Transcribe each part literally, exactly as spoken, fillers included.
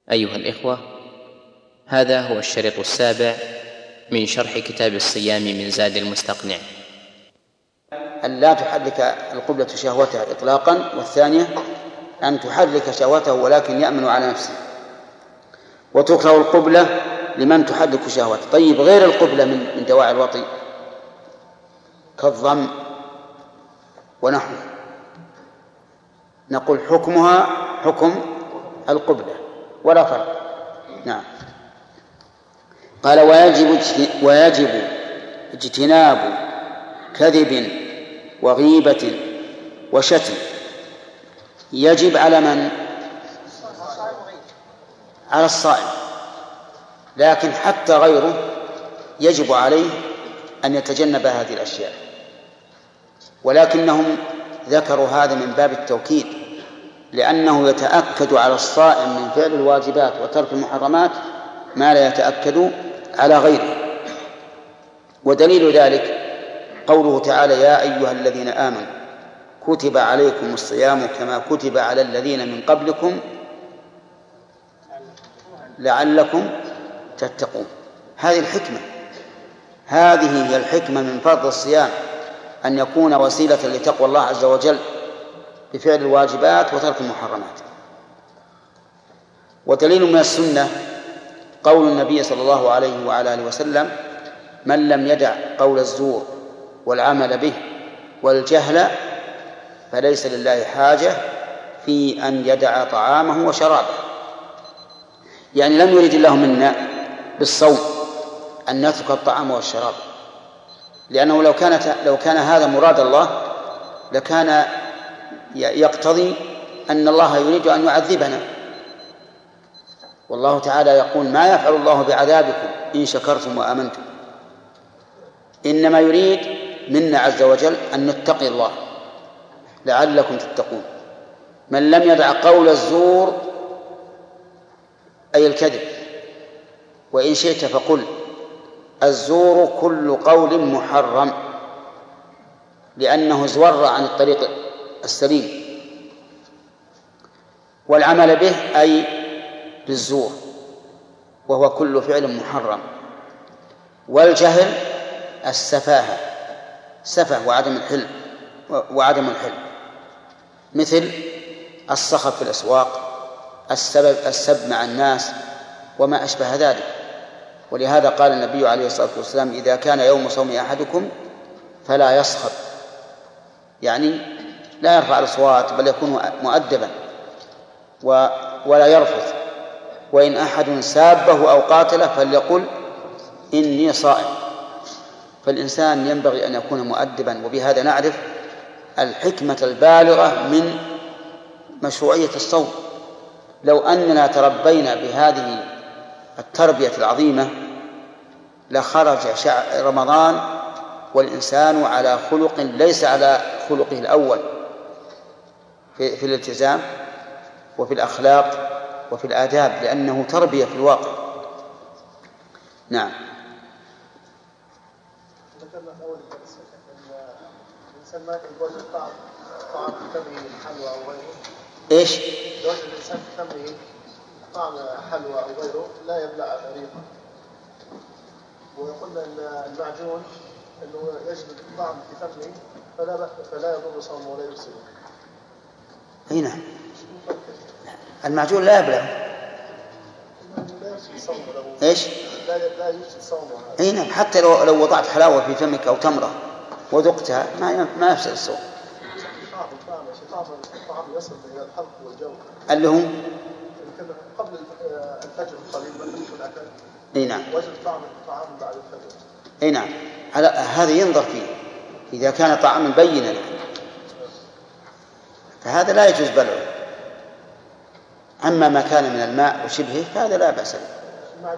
أيها الإخوة، هذا هو الشريط السابع من شرح كتاب الصيام من زاد المستقنع. أن لا تحرك القبلة شهوتها إطلاقا، والثانية أن تحرك شهوته ولكن يأمن على نفسه. وتكره القبلة لمن تحرك شهوته. طيب، غير القبلة من من دواعي الوطي كالضم ونحوه، نقول حكمها حكم القبلة ولا فرق. نعم. قال ويجب ويجب اجتناب كذب وغيبة وشتم. يجب على من؟ على الصائم، لكن حتى غيره يجب عليه أن يتجنب هذه الأشياء، ولكنهم ذكروا هذا من باب التوكيد، لأنه يتأكد على الصائم من فعل الواجبات وترك المحرمات ما لا يتأكد على غيره. ودليل ذلك قوله تعالى: يا أيها الذين آمنوا كتب عليكم الصيام كما كتب على الذين من قبلكم لعلكم تتقون. هذه الحكمة، هذه هي الحكمة من فرض الصيام، أن يكون وسيلة لتقوى الله عز وجل بفعل الواجبات وترك المحرمات. ودليل من السنة قول النبي صلى الله عليه وعلى آله وسلم: من لم يدع قول الزور والعمل به والجهل فليس لله حاجة في أن يدع طعامه وشرابه. يعني لم يرد الله منا بالصوم أن نترك الطعام والشراب، لأنه لو كانت لو كان هذا مراد الله لكان يقتضي أن الله يريد أن يعذبنا. والله تعالى يقول: ما يفعل الله بعذابكم إن شكرتم وآمنتم. إنما يريد منا عز وجل أن نتقي الله لعلكم تتقون. من لم يدع قول الزور أي الكذب، وإن شئت فقل الزور كل قول محرم، لأنه زور عن الطريق السليم. والعمل به أي بالزور، وهو كل فعل محرم. والجهل السفاهة، سفه وعدم الحلم وعدم الحلم، مثل الصخب في الأسواق، السبب السب مع الناس وما أشبه ذلك. ولهذا قال النبي عليه الصلاة والسلام: إذا كان يوم صوم أحدكم فلا يصخب، يعني لا يرفع الأصوات بل يكون مؤدبا ولا يرفث. وإن أحد سابه أو قاتله فليقل إني صائم. فالإنسان ينبغي أن يكون مؤدبا. وبهذا نعرف الحكمة البالغة من مشروعية الصوم. لو أننا تربينا بهذه التربية العظيمة لخرج رمضان والإنسان على خلق ليس على خلقه الأول في, في الالتزام وفي الأخلاق وفي الآداب، لأنه تربية في الواقع. نعم. ذكرنا في أول الدرس أن الإنسان ما يوجد طعم طعم في فمه حلوى أو غيره. إيش؟ يوجد الإنسان في فمه طعم حلوى أو غيره لا يبلع ريقه. ويقولنا أن المعجون أنه يجد الطعم في فمه فلا فلا يضر صومه ولا يفسده. أي نعم. المعجون لا يبلع. إيش؟ لا لا يفسد صومه. أي نعم، حتى لو لو وضعت حلاوة في فمك أو تمرة وذقتها ما ما يفسد الصوم. طعم طعم طعم الطعام يصل إلى الحلق والجو. اللي هو قبل الفجر قليل من الأكل. أي نعم. وجد طعم الطعام بعد الفجر. أي نعم. على هذا ينظر فيه، إذا كان طعاما بينا فهذا لا يجوز بلعه. أما ما كان من الماء وشبهه فهذا لا بأس به.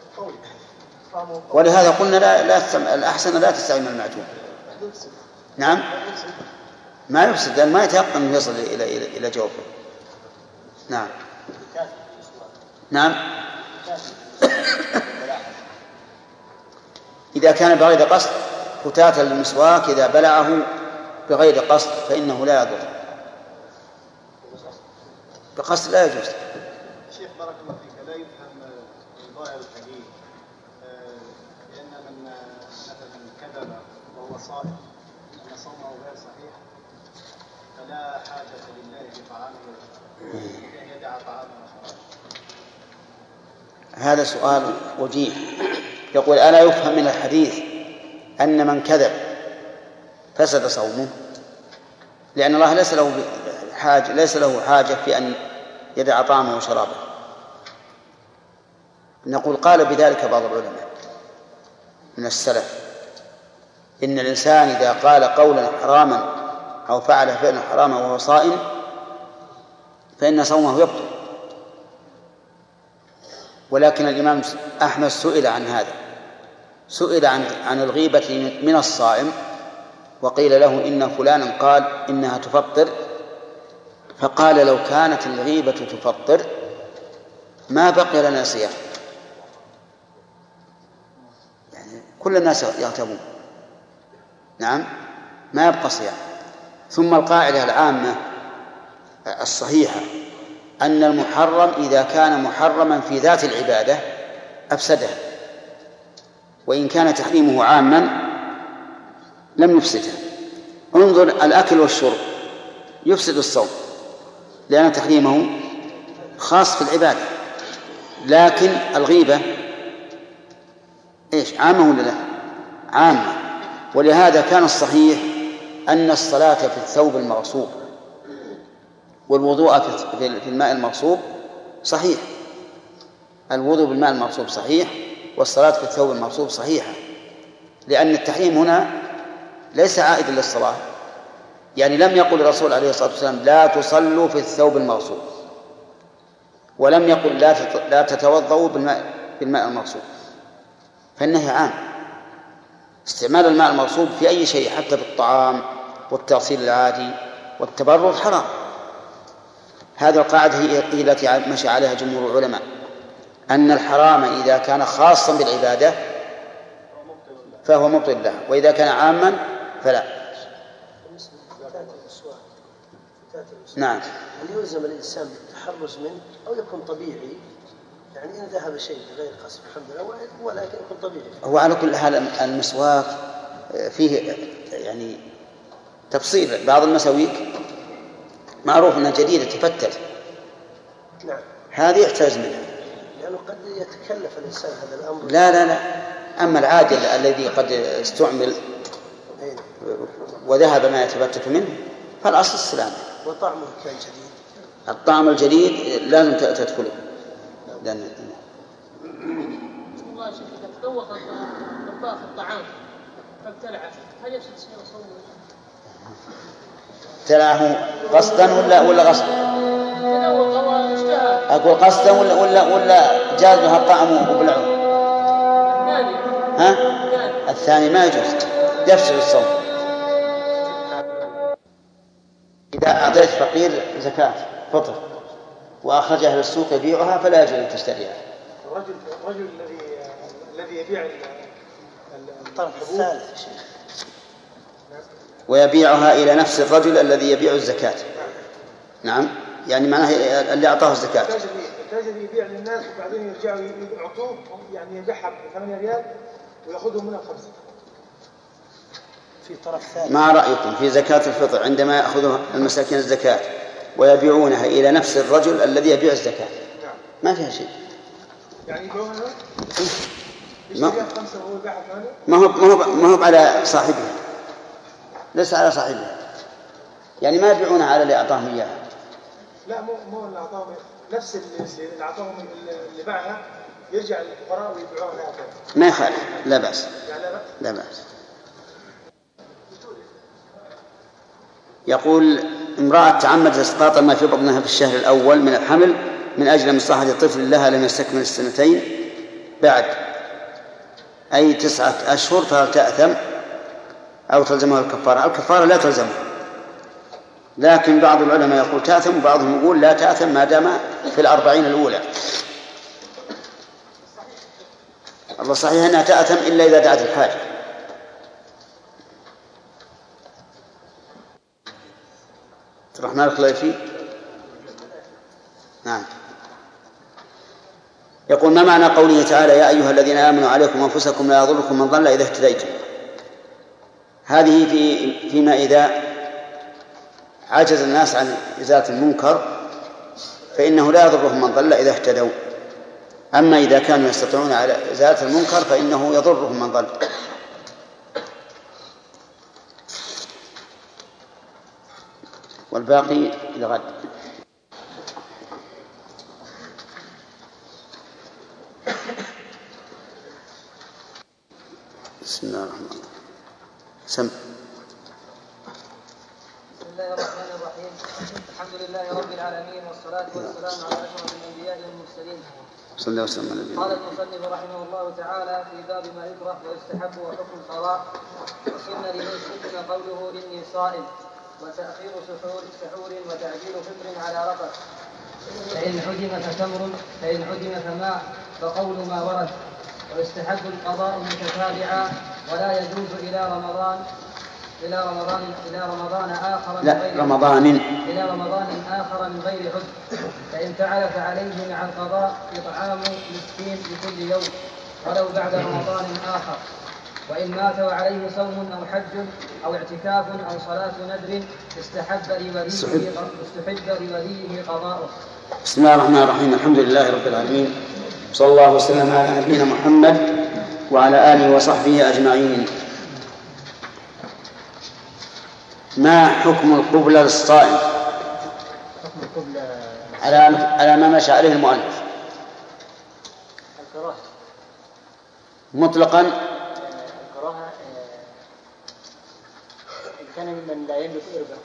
ولهذا قلنا لا لا تستعمل، الأحسن لا تستعمل المعجون. نعم. ما يفسد لأن ما يتيقن أن يصل إلى إلى إلى جوفه. نعم. نعم. إذا كان بغير قصد فتاة المسواك إذا بلعه بغير قصد فإنه لا يضر، بقصد لا يجوز. شيخ بارك الله فيك لا يفهم ظاهر الحديث لأن من مثلا كذب وهو صائم أن صومه غير صحيح فلا حاجة لله في طعامه وشرابه أن يدع طعامه وشرابه. هذا سؤال وجيه. يقول ألا يفهم من الحديث أن من كذب فسد صومه، لأن الله ليس له حاجة ليس له حاجة في أن يدع طعامه وشرابه. نقول قال بذلك بعض العلماء من السلف إن الإنسان إذا قال قولا حراما أو فعل فعلا حراما وهو صائم فإن صومه يبطل. ولكن الإمام أحمد سئل عن هذا، سئل عن عن الغيبة من الصائم وقيل له إن فلانا قال إنها تفطر، فقال لو كانت الغيبة تفطر ما بقي لنا صيام. يعني كل الناس يغتابون، نعم ما يبقى صيام. ثم القاعدة العامة الصحيحة أن المحرم إذا كان محرما في ذات العبادة أفسدها، وإن كان تحريمه عاما لم يفسدها. انظر الأكل والشرب يفسد الصوم لأن تحريمه خاص في العبادة، لكن الغيبة إيش عامة ولا لا؟ عامة. ولهذا كان الصحيح أن الصلاة في الثوب المغصوب والوضوء في الماء المغصوب صحيح. الوضوء بالماء المغصوب صحيح والصلاة في الثوب المغصوب صحيحة، لأن التحريم هنا ليس عائدا للصلاة. يعني لم يقل الرسول عليه الصلاة والسلام لا تصلوا في الثوب المغصوب، ولم يقل لا لا تتوضؤوا بالماء بالماء المغصوب، فالنهي عام. استعمال الماء المغصوب في أي شيء حتى في الطعام والتغسيل العادي والتبرد حرام. هذه القاعدة هي التي مشى عليها جمهور العلماء، أن الحرام إذا كان خاصا بالعبادة فهو مبطل له، وإذا كان عاما فلا. نعم. هل يلزم الإنسان بالتحرز منه أو يكون طبيعي؟ يعني إن ذهب شيء غير قصد الحمد لله ولكن يكون طبيعي. هو على كل حال المسواك فيه يعني تفصيل. بعض المساويك معروف أنها جديدة تفتت، نعم، هذه يحتاج منها لأنه قد يتكلف الإنسان هذا الأمر. لا لا لا أما العادي الذي قد استعمل وذهب ما يتفتت منه فالأصل السلام. وطعمه كان جديد، الطعم الجديد لازم تدخله. لأن الله شيخ إذا تذوق الطباخ الطعام فابتلعه هل يفسد صومه؟ ابتلعه قصدا ولا ولا غصبا؟ تذوق واشتهى. أقول قصدا ولا ولا ولا جازها الطعم وبلعه؟ الثاني. ها؟ الثاني ما يجوز، يفسد الصوم. إذا أعطيت فقير زكاة فطر وأخرجها للسوق يبيعها فلا يجوز أن تشتريها. الرجل الرجل الذي الذي يبيع الطرف الثالث شيخ ويبيعها إلى نفس الرجل الذي يبيع الزكاة. نعم، يعني معناه اللي أعطاه الزكاة. التاجر يبيع للناس وبعدين يرجعوا يعطوه، يعني يبيعها بثمانية ريال ويأخذهم منها خمسة. في طرف ثالث. ما رأيكم في زكاة الفطر عندما يأخذها المساكين الزكاة ويبيعونها إلى نفس الرجل الذي يبيع الزكاة؟ نعم. ما فيها شيء. يعني يبيعونها ما يشتريها خمسة وهو يبيعها ثمانية. ما هو ما هو ما هو على صاحبها، ليس على صاحبها. يعني ما يبيعونها على اللي أعطاهم إياها. لا مو مو اللي أعطاهم، نفس اللي أعطاهم اللي باعها يرجع للفقراء ويبيعوها لها. ما يخالف، لا بأس. يعني لا بأس. لا بأس. يقول امرأة تعمدت إسقاط ما في بطنها في الشهر الأول من الحمل من أجل مصلحة طفل لها لم يستكمل السنتين بعد أي تسعة أشهر، فهل تأثم أو تلزمها الكفارة؟ الكفارة لا تلزمها، لكن بعض العلماء يقول تأثم وبعضهم يقول لا تأثم ما دام في الأربعين الأولى. الله صحيح أنها تأثم إلا إذا دعت الحاجة. الرحمن الخليفي. نعم. يقول: ما معنى قوله تعالى: يا أيها الذين آمنوا عليكم أنفسكم لا يضركم من ضل إذا اهتديتم؟ هذه في فيما إذا عجز الناس عن إزالة المنكر فإنه لا يضرهم من ضل إذا اهتدوا. أما إذا كانوا يستطيعون على إزالة المنكر فإنه يضرهم من ضل. والباقي إلى غد. بسم الله الرحمن الرحيم. سم. بسم الله الرحمن الرحيم. الحمد لله رب العالمين والصلاة والسلام على أشرف الأنبياء والمرسلين. صلى الله وسلم على نبينا. قال المصنف رحمه الله تعالى في باب ما يكره ويستحب وحكم القضاء: وسن لمن سن قوله إني صائم، وتأخير سحور سحور وتعجيل فطر على رفث، فإن عدم فتمر، فإن عدم فماء، فقول ما ورد. ويستحب القضاء متتابعا، ولا يجوز إلى رمضان إلى رمضان إلى رمضان آخر لا من غير رمضان إلى رمضان آخر من غير عذر. فإن فعل فعليه مع القضاء إطعام مسكين لكل يوم ولو بعد رمضان آخر. وإن مات وعليه صوم أو حج أو اعتكاف أو صلاة ندر استحب لوليه استحب لوليه قضاؤه. بسم الله الرحمن الرحيم. الحمد لله رب العالمين، صلى الله وسلم على نبينا محمد وعلى آله وصحبه أجمعين. ما حكم القبلة للصائم على على ما مشى عليه المؤلف؟ الكراهة مطلقا. الكراهة إن كان ممن لا يملك إربا.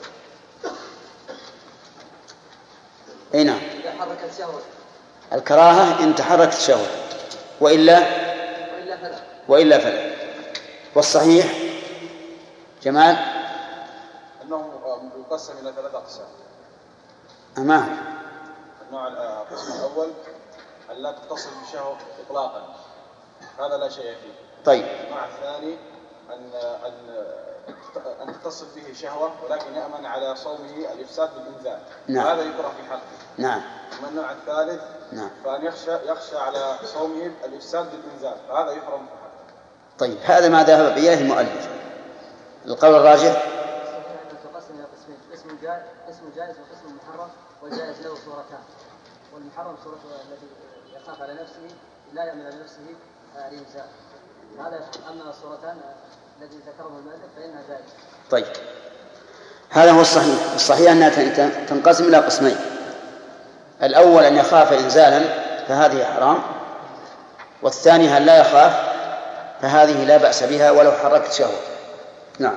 أي نعم. إذا حركت شهوة. الكراهة إن تحركت شهوة، وإلا وإلا فلا. وإلا فلا. والصحيح جمال أنه يقسم إلى ثلاثة أقسام. أمام النوع القسم الأول أن لا تتصل بشهوة إطلاقا، هذا لا شيء فيه. طيب. النوع الثاني أن أن أن تتصل به شهوة ولكن يأمن على صومه الإفساد بالإنزال. نعم. هذا يكره في حقه. نعم. أما النوع الثالث نعم. فأن يخشى يخشى على صومه الإفساد بالإنزال، فهذا يحرم في حقه. طيب، هذا ما ذهب إليه المؤلف. القول الراجح تقسم إلى قسمين: قسم جائز قسم جائز وقسم محرم، والجائز له صورتان، والمحرم صورته التي يخاف على نفسه لا يأمن على نفسه الإنزال. هذا أما الصورتان التي ذكرهم المؤلف فإنها جائزة. طيب، هذا هو الصحيح. الصحيح أنها تنقسم إلى قسمين: الأول أن يخاف إنزالا فهذه حرام، والثاني أن لا يخاف فهذه لا بأس بها ولو حركت شهوة. نعم.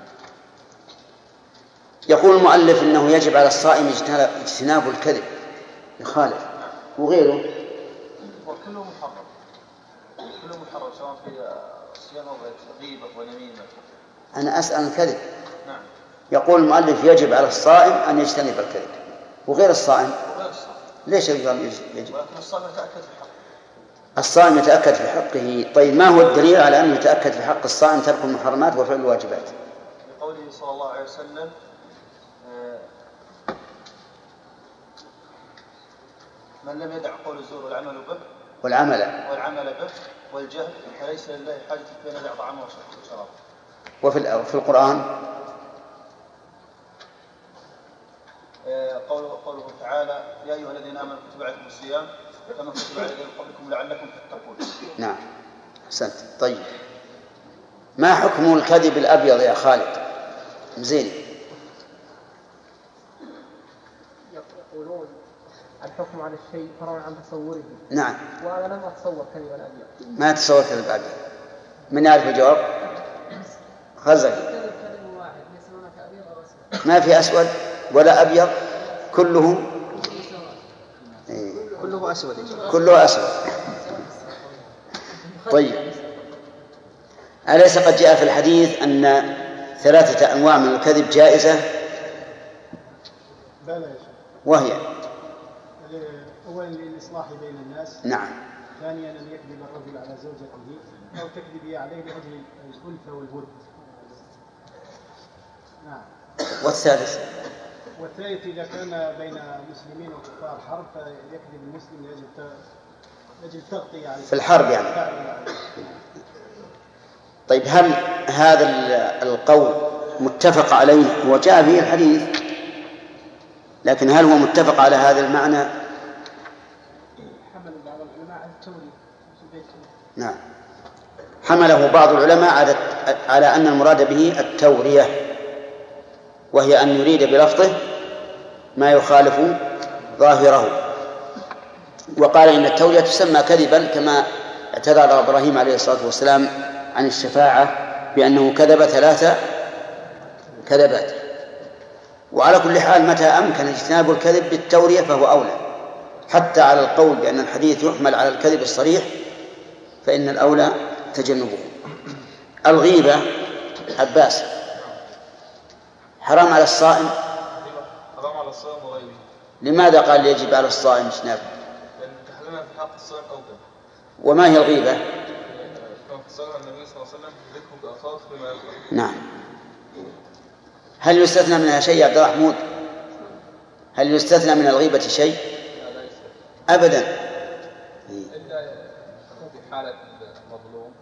يقول المؤلف إنه يجب على الصائم اجتناب الكذب يخالف وغيره. وكله محرم، كله محرم سواء في الصيام أو غيبة ونميمة. أنا أسأل الكذب. نعم. يقول المؤلف يجب على الصائم أن يجتنب الكذب، وغير الصائم وغير الصائم ليش يجب؟ ولكن الصائم يتأكد في حقه. الصائم يتأكد في حقه. طيب، ما هو الدليل على أنه يتأكد في حق الصائم ترك المحرمات وفعل الواجبات؟ لقوله صلى الله عليه وسلم: من لم يدع قول الزور والعمل به والعمل والعمل به والجهل فليس لله حاجة بين يدع طعامه وشرابه. وفي في القرآن قوله, قوله تعالى: يا أيها الذين آمنوا كتب عليكم الصيام كما كتب على الذين قبلكم لعلكم تتقون. نعم، أحسنت. طيب، ما حكم الكذب الأبيض يا خالد مزين؟ يقولون الحكم على الشيء فرع عن تصوره. نعم. وأنا لم أتصور كذبا أبيض. ما أتصور كذب أبيض. من يعرف الجواب؟ غزل. ما في أسود ولا أبيض، كله كله أسود. كله أسود. طيب، أليس قد جاء في الحديث أن ثلاثة أنواع من الكذب جائزة؟ وهي: أولا للإصلاح بين الناس. نعم. ثانيا أن يكذب الرجل على زوجته أو تكذب عليه لأجل الألفة والود. نعم. والثالث والثالث إذا كان بين مسلمين وكفار حرب فيكذب المسلم لأجل في الحرب يعني. طيب هل هذا القول متفق عليه وجاء فيه الحديث، لكن هل هو متفق على هذا المعنى؟ نعم، حمله بعض العلماء على أن المراد به التورية، وهي أن يريد بلفظه ما يخالف ظاهره، وقال إن التورية تسمى كذبا كما اعتذر إبراهيم عليه الصلاة والسلام عن الشفاعة بأنه كذب ثلاث كذبات. وعلى كل حال متى أمكن اجتناب الكذب بالتورية فهو أولى، حتى على القول بأن الحديث يحمل على الكذب الصريح فإن الأولى تجنبه. الغيبة عباس حرام على الصائم، حرام على الصائم وغيره. لماذا قال يجب على الصائم اجتنابه؟ لأن تحريمها في حق الصائم أوجب. وما هي الغيبة؟ كما فسرها النبي صلى الله عليه وسلم ذكر بأخاك بما يكره. نعم. هل يستثنى منها شيء يا عبد الرحمن؟ هل يستثنى من الغيبة شيء؟ أبدا، إلا في حالة المظلوم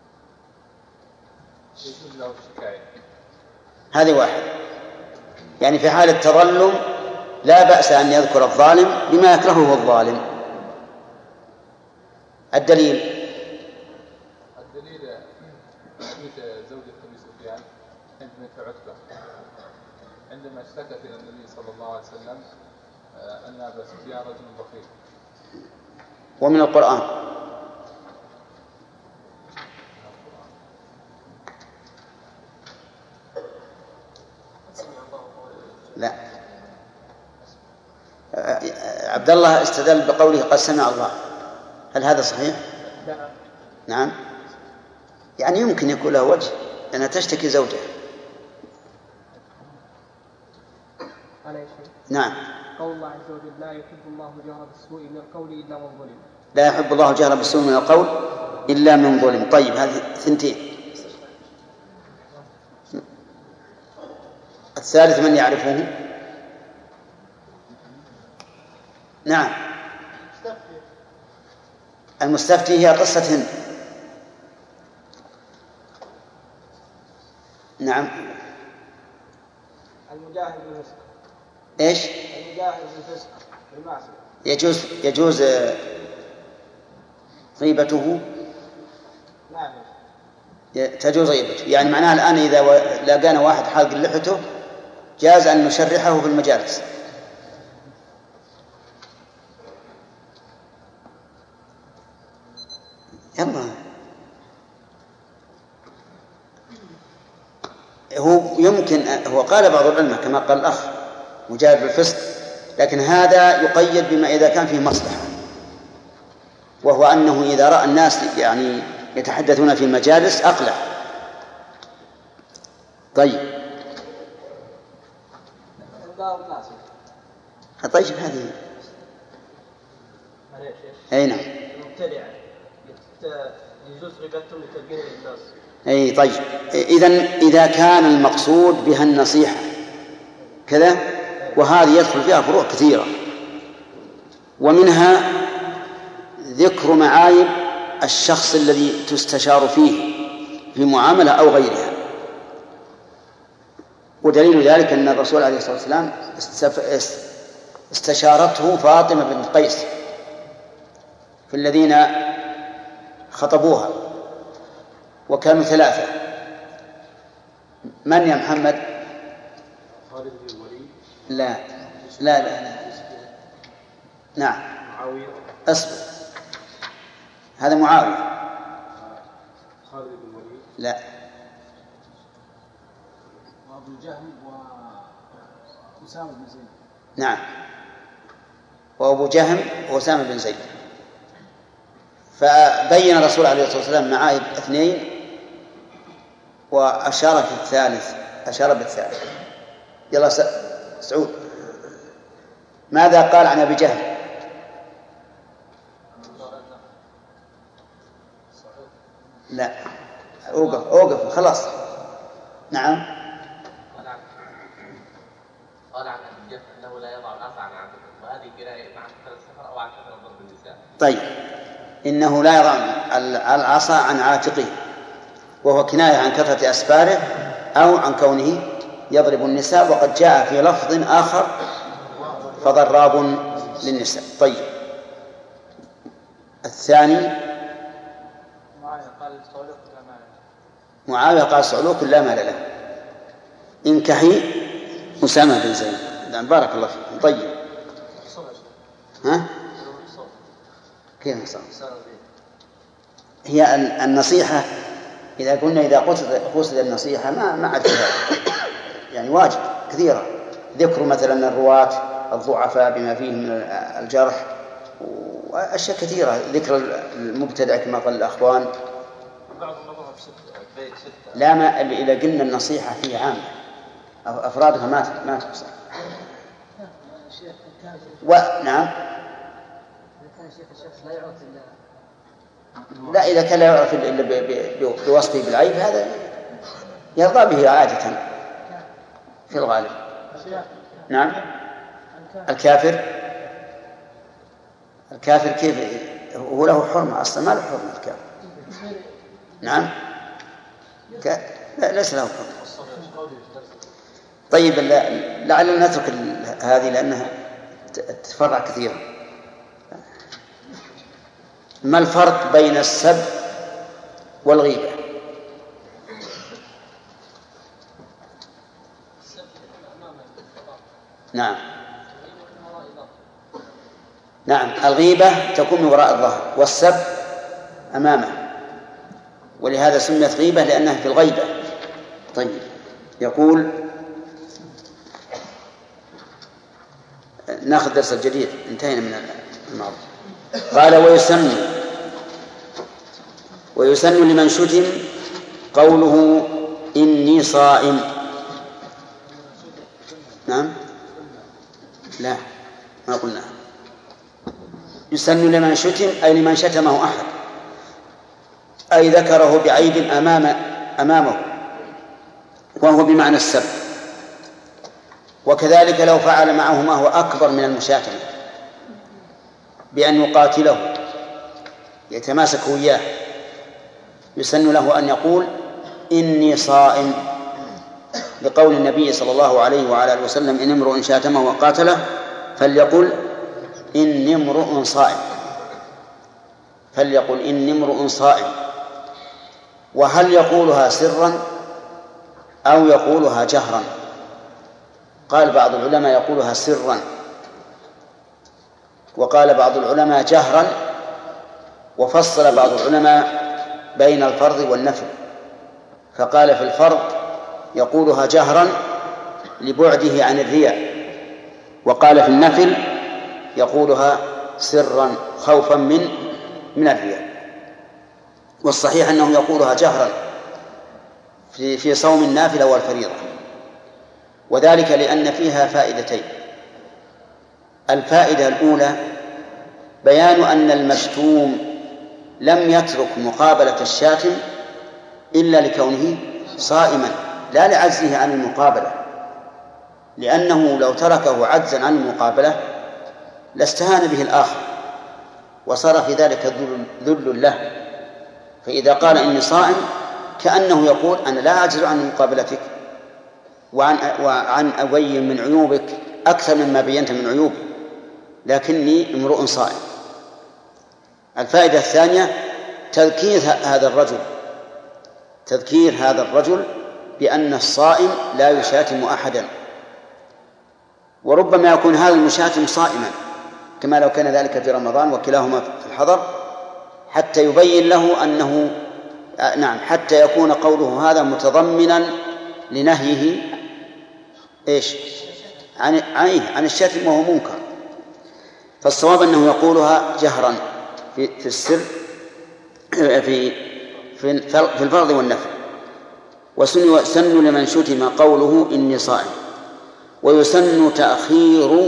يجوز له الشكاية. هذه واحد، يعني في حالة تظلم لا بأس أن يذكر الظالم بما يكرهه الظالم. الدليل الدليل حديث زوجة أبي سفيان عند بنت عتبة عندما اشتكت إلى النبي صلى الله عليه وسلم أن أبا سفيان رجل بخيل. ومن القرآن لا. عبد الله استدل بقوله قد سمع الله، هل هذا صحيح؟ نعم، يعني يمكن يكون له وجه لأنها تشتكي زوجها. نعم. قول الله عز وجل لا يحب الله الجهر بالسوء من القول إلا من ظلم. لا يحب الله الجهر بالسوء من القول إلا من ظلم. طيب هذه ثنتين. الثالث من يعرفه؟ نعم، المستفتي هي قصة هند. نعم. المجاهد بالفسق. ايش؟ المجاهد بالفسق بالمعصية. يجوز يجوز غيبته. نعم. تجوز غيبته، يعني معناها الآن إذا لاقانا واحد حالق لحيته جاز أن نشرحه في المجالس. يلا، هو يمكن هو قال بعض العلماء كما قال الأخ مجاهد بالفسق، لكن هذا يقيد بما إذا كان فيه مصلحة، وهو أنه إذا رأى الناس يعني يتحدثون في المجالس أقلع. طيب طيب هذه أي نعم يجوز غيبتهم لتبيين للناس. أي طيب، إذن إذا كان المقصود بها النصيحة كذا، وهذه يدخل فيها فروع كثيرة، ومنها ذكر معايب الشخص الذي تستشار فيه في معاملة أو غيرها. ودليل ذلك أن الرسول عليه الصلاة والسلام استشارته فاطمة بن قيس في الذين خطبوها وكانوا ثلاثة. من يا محمد؟ خالد بن الوليد. لا لا لا, لا. نعم معاوية. أصبر، هذا معاوية. خالد بن الوليد. لا. وأبو جهل وأسامة بن زيد. نعم، وأبو جهم وأسامة بن زيد. فبين الرسول عليه الصلاة والسلام معايب اثنين وأشار في الثالث، أشار بالثالث. يلا سعود، ماذا قال عن أبي جهل؟ لا، أوقف أوقف خلاص. نعم. قال عن أبي جهل أنه لا يضع العصا عن عاتقه، وهذه كناية مع كثرة السفر أو عن كثرة ضرب النساء. طيب إنه لا يضع العصا عن عاتقه، وهو كناية عن كثرة أسفاره أو عن كونه يضرب النساء، وقد جاء في لفظ آخر فضراب للنساء. طيب الثاني معاوية قال صعلوك لا مال له انكحي أسامة بن زيد. بارك الله فيكم. طيب ها كيف صار؟ هي النصيحة إذا قلنا إذا قصد النصيحة ما ما عاد يعني واجب كثيرة، ذكر مثلا الرواة الضعفاء بما فيه من الجرح وأشياء كثيرة، ذكر المبتدع كما قال الأخوان. لا ما إذا قلنا النصيحة فيه عامة أفرادها ما ما تقصر. ونعم لا إذا كان لا يعرف إلا بوصفه بالعيب هذا يرضى به عادة في الغالب. نعم الكافر الكافر كيف هو له حرمة أصلا؟ ما له حرمة الكافر. نعم لا ليس له حرمة. طيب لعلنا نترك هذه لأنها تفرع كثيرا. ما الفرق بين السب والغيبة؟ نعم نعم الغيبة تكون من وراء الظهر والسب أمامه، ولهذا سميت غيبة لأنها في الغيبة. طيب يقول ناخذ درس الجديد، انتهينا من الماضي. قال ويسن ويسن لمن شتم قوله إني صائم. نعم لا ما قلنا. يسن لمن شتم أي لمن شتمه أحد، أي ذكره بعيب أمام أمامه، وهو بمعنى السب. وكذلك لو فعل معه ما هو أكبر من المشاتمة بأن يقاتله يتماسك وياه، يسن له أن يقول إني صائم، لقول النبي صلى الله عليه وعلى آله وسلم إن امرؤ شاتمه وقاتله فليقل إني امرؤ صائم، فليقل إني امرؤ صائم. وهل يقولها سرا أو يقولها جهرا؟ قال بعض العلماء يقولها سرا، وقال بعض العلماء جهرا، وفصل بعض العلماء بين الفرض والنفل، فقال في الفرض يقولها جهرا لبعده عن الرياء، وقال في النفل يقولها سرا خوفا من من الرياء. والصحيح أنه يقولها جهرا في في صوم النافلة والفريضة، وذلك لأن فيها فائدتين. الفائدة الأولى بيان أن المشتوم لم يترك مقابلة الشاتم إلا لكونه صائما لا لعجزه عن المقابلة، لأنه لو تركه عجزا عن المقابلة لاستهان به الآخر وصار في ذلك ذل له. فإذا قال إني صائم كأنه يقول أنا لا أعجز عن مقابلتك وعن, وعن أبين من عيوبك أكثر مما بينت من عيوبي، لكني امرؤ صائم. الفائدة الثانية تذكير هذا الرجل تذكير هذا الرجل بأن الصائم لا يشاتم أحدا، وربما يكون هذا المشاتم صائما كما لو كان ذلك في رمضان وكلاهما في الحضر، حتى يبين له أنه نعم حتى يكون قوله هذا متضمنا لنهيه إيش عن عن عن الشتم وهو منكر. فالصواب أنه يقولها جهرا في في السر في في في الفرض والنفل. وسن لمن شتم قوله إني صائم. ويسن تأخير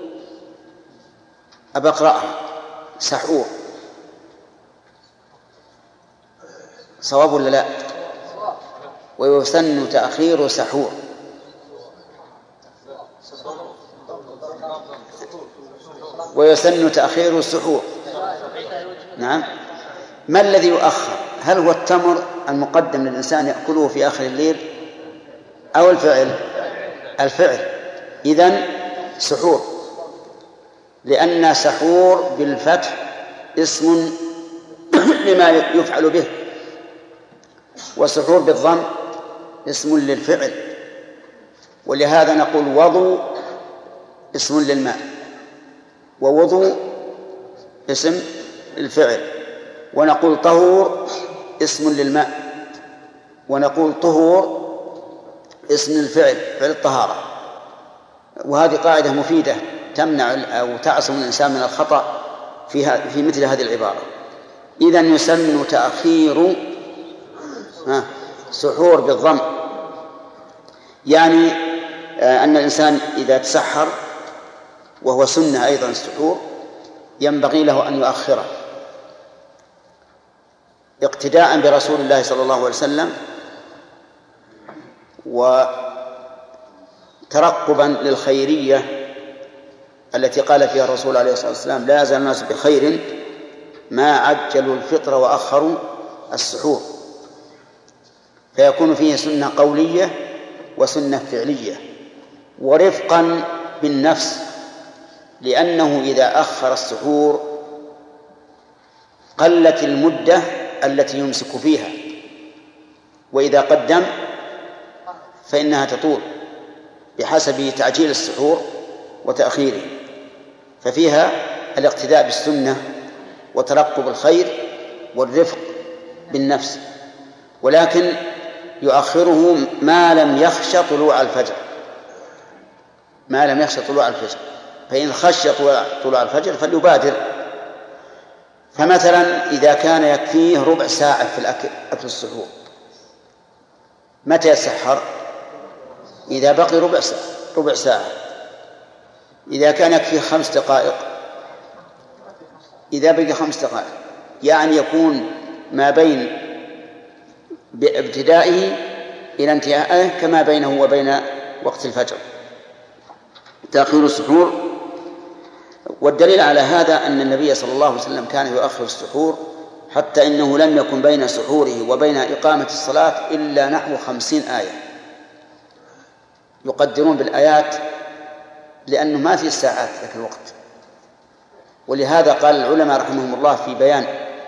أبقرأها سحور. صواب ولا لا؟ ويسن تأخير سحور. ويسن تأخير السحور. نعم. ما الذي يؤخر؟ هل هو التمر المقدم للإنسان يأكله في آخر الليل أو الفعل؟ الفعل. إذن سحور، لأن سحور بالفتح اسم لما يفعل به، وسحور بالضم اسم للفعل، ولهذا نقول وضو اسم للماء، ووضو اسم الفعل، ونقول طهور اسم للماء، ونقول طهور اسم الفعل، فعل الطهارة. وهذه قاعدة مفيدة تمنع أو تعصم الإنسان من الخطأ في في مثل هذه العبارة. إذن يسن تأخير سحور بالضم، يعني أن الإنسان إذا تسحر، وهو سنة أيضا السحور، ينبغي له أن يؤخره اقتداء برسول الله صلى الله عليه وسلم، وترقبا للخيرية التي قال فيها الرسول عليه الصلاة والسلام: لا يزال الناس بخير ما عجلوا الفطر وأخروا السحور. فيكون فيه سنة قولية وسنة فعلية، ورفقا بالنفس، لأنه إذا أخر السحور قلت المدة التي يمسك فيها، وإذا قدم فإنها تطول بحسب تعجيل السحور وتأخيره. ففيها الاقتداء بالسنة وترقب الخير والرفق بالنفس، ولكن يؤخره ما لم يخش طلوع الفجر، ما لم يخش طلوع الفجر. فإن خشي طلوع الفجر فليبادر. فمثلا إذا كان يكفيه ربع ساعة في الأكل أكل السحور، متى يتسحر؟ إذا بقي ربع ساعة ربع ساعة. إذا كان يكفيه خمس دقائق، إذا بقي خمس دقائق، يعني يكون ما بين ابتدائه إلى انتهائه كما بينه وبين وقت الفجر، تأخير السحور. والدليل على هذا أن النبي صلى الله عليه وسلم كان يؤخر السحور، حتى إنه لم يكن بين سحوره وبين إقامة الصلاة إلا نحو خمسين آية. يقدرون بالآيات لأنه ما في الساعات ذاك الوقت. ولهذا قال العلماء رحمهم الله في بيان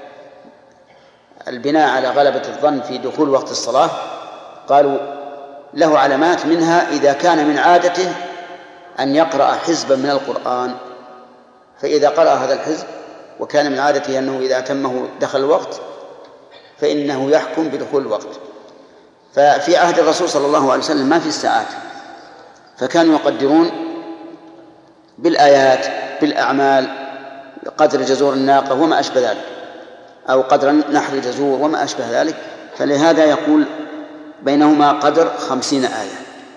البناء على غلبة الظن في دخول وقت الصلاة، قالوا له علامات، منها إذا كان من عادته أن يقرأ حزبا من القرآن، فإذا قرأ هذا الحزب وكان من عادته أنه إذا أتمه دخل الوقت فإنه يحكم بدخول الوقت. ففي عهد الرسول صلى الله عليه وسلم ما في الساعات، فكانوا يقدرون بالآيات بالأعمال، قدر جزور الناقة وما أشبه ذلك، أو قدر نحر الجزور وما أشبه ذلك. فلهذا يقول بينهما قدر خمسين آية.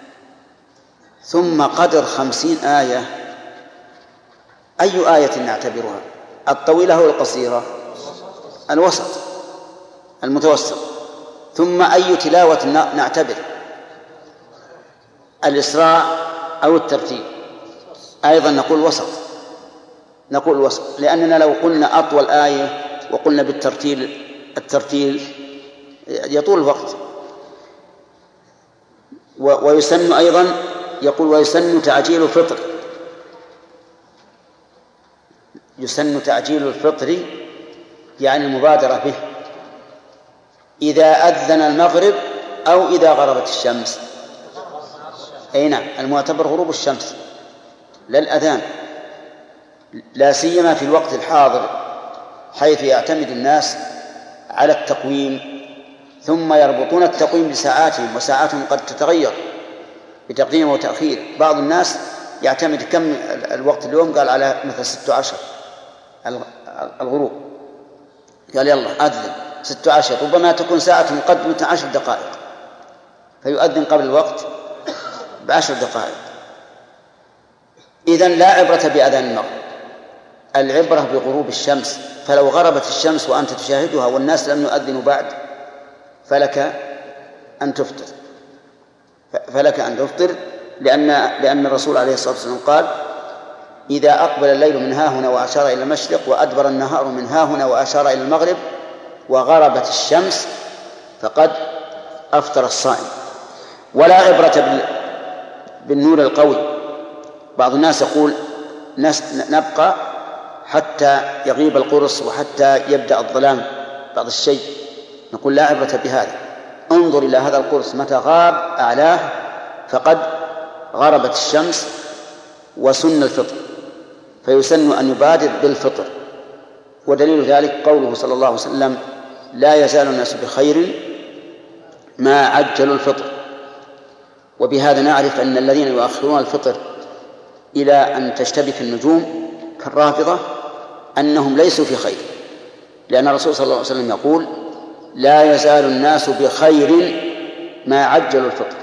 ثم قدر خمسين آية، أي آية نعتبرها؟ الطويلة أو القصيرة؟ الوسط المتوسط. ثم أي تلاوة نعتبر؟ الإسراء أو الترتيل؟ أيضا نقول وسط، نقول وسط، لأننا لو قلنا أطول آية وقلنا بالترتيل الترتيل يطول الوقت. ويسن أيضا، يقول ويسن تعجيل الفطر، يسن تعجيل الفطر يعني المبادرة به إذا أذن المغرب أو إذا غربت الشمس. أي نعم، المعتبر غروب الشمس لا الأذان، لا سيما في الوقت الحاضر حيث يعتمد الناس على التقويم، ثم يربطون التقويم بساعاتهم، وساعاتهم قد تتغير بتقديم وتأخير. بعض الناس يعتمد كم الوقت اليوم، قال على مثل ست عشر الغروب، قال يلا أذن ست عشر، ربما تكون ساعة مقدمة عشر دقائق فيؤذن قبل الوقت بعشر دقائق. إذن لا عبرة بأذان المغرب، العبرة بغروب الشمس. فلو غربت الشمس وأنت تشاهدها والناس لم يؤذنوا بعد فلك أن تفطر، فلك أن تفطر لأن لأن الرسول عليه الصلاة والسلام قال إذا أقبل الليل من ها هنا وأشار إلى المشرق وأدبر النهار من ها هنا وأشار إلى المغرب وغربت الشمس فقد أفطر الصائم. ولا عبرة بالنور القوي. بعض الناس يقول نبقى حتى يغيب القرص وحتى يبدأ الظلام بعض الشيء، نقول لا عبرة بهذا، انظر إلى هذا القرص متى غاب أعلاه فقد غربت الشمس وسن الفطر، فيسن أن يبادر بالفطر. ودليل ذلك قوله صلى الله عليه وسلم لا يزال الناس بخير ما عجلوا الفطر. وبهذا نعرف أن الذين يؤخرون الفطر إلى أن تشتبك النجوم كالرافضة أنهم ليسوا في خير، لأن الرسول صلى الله عليه وسلم يقول لا يزال الناس بخير ما عجلوا الفطر.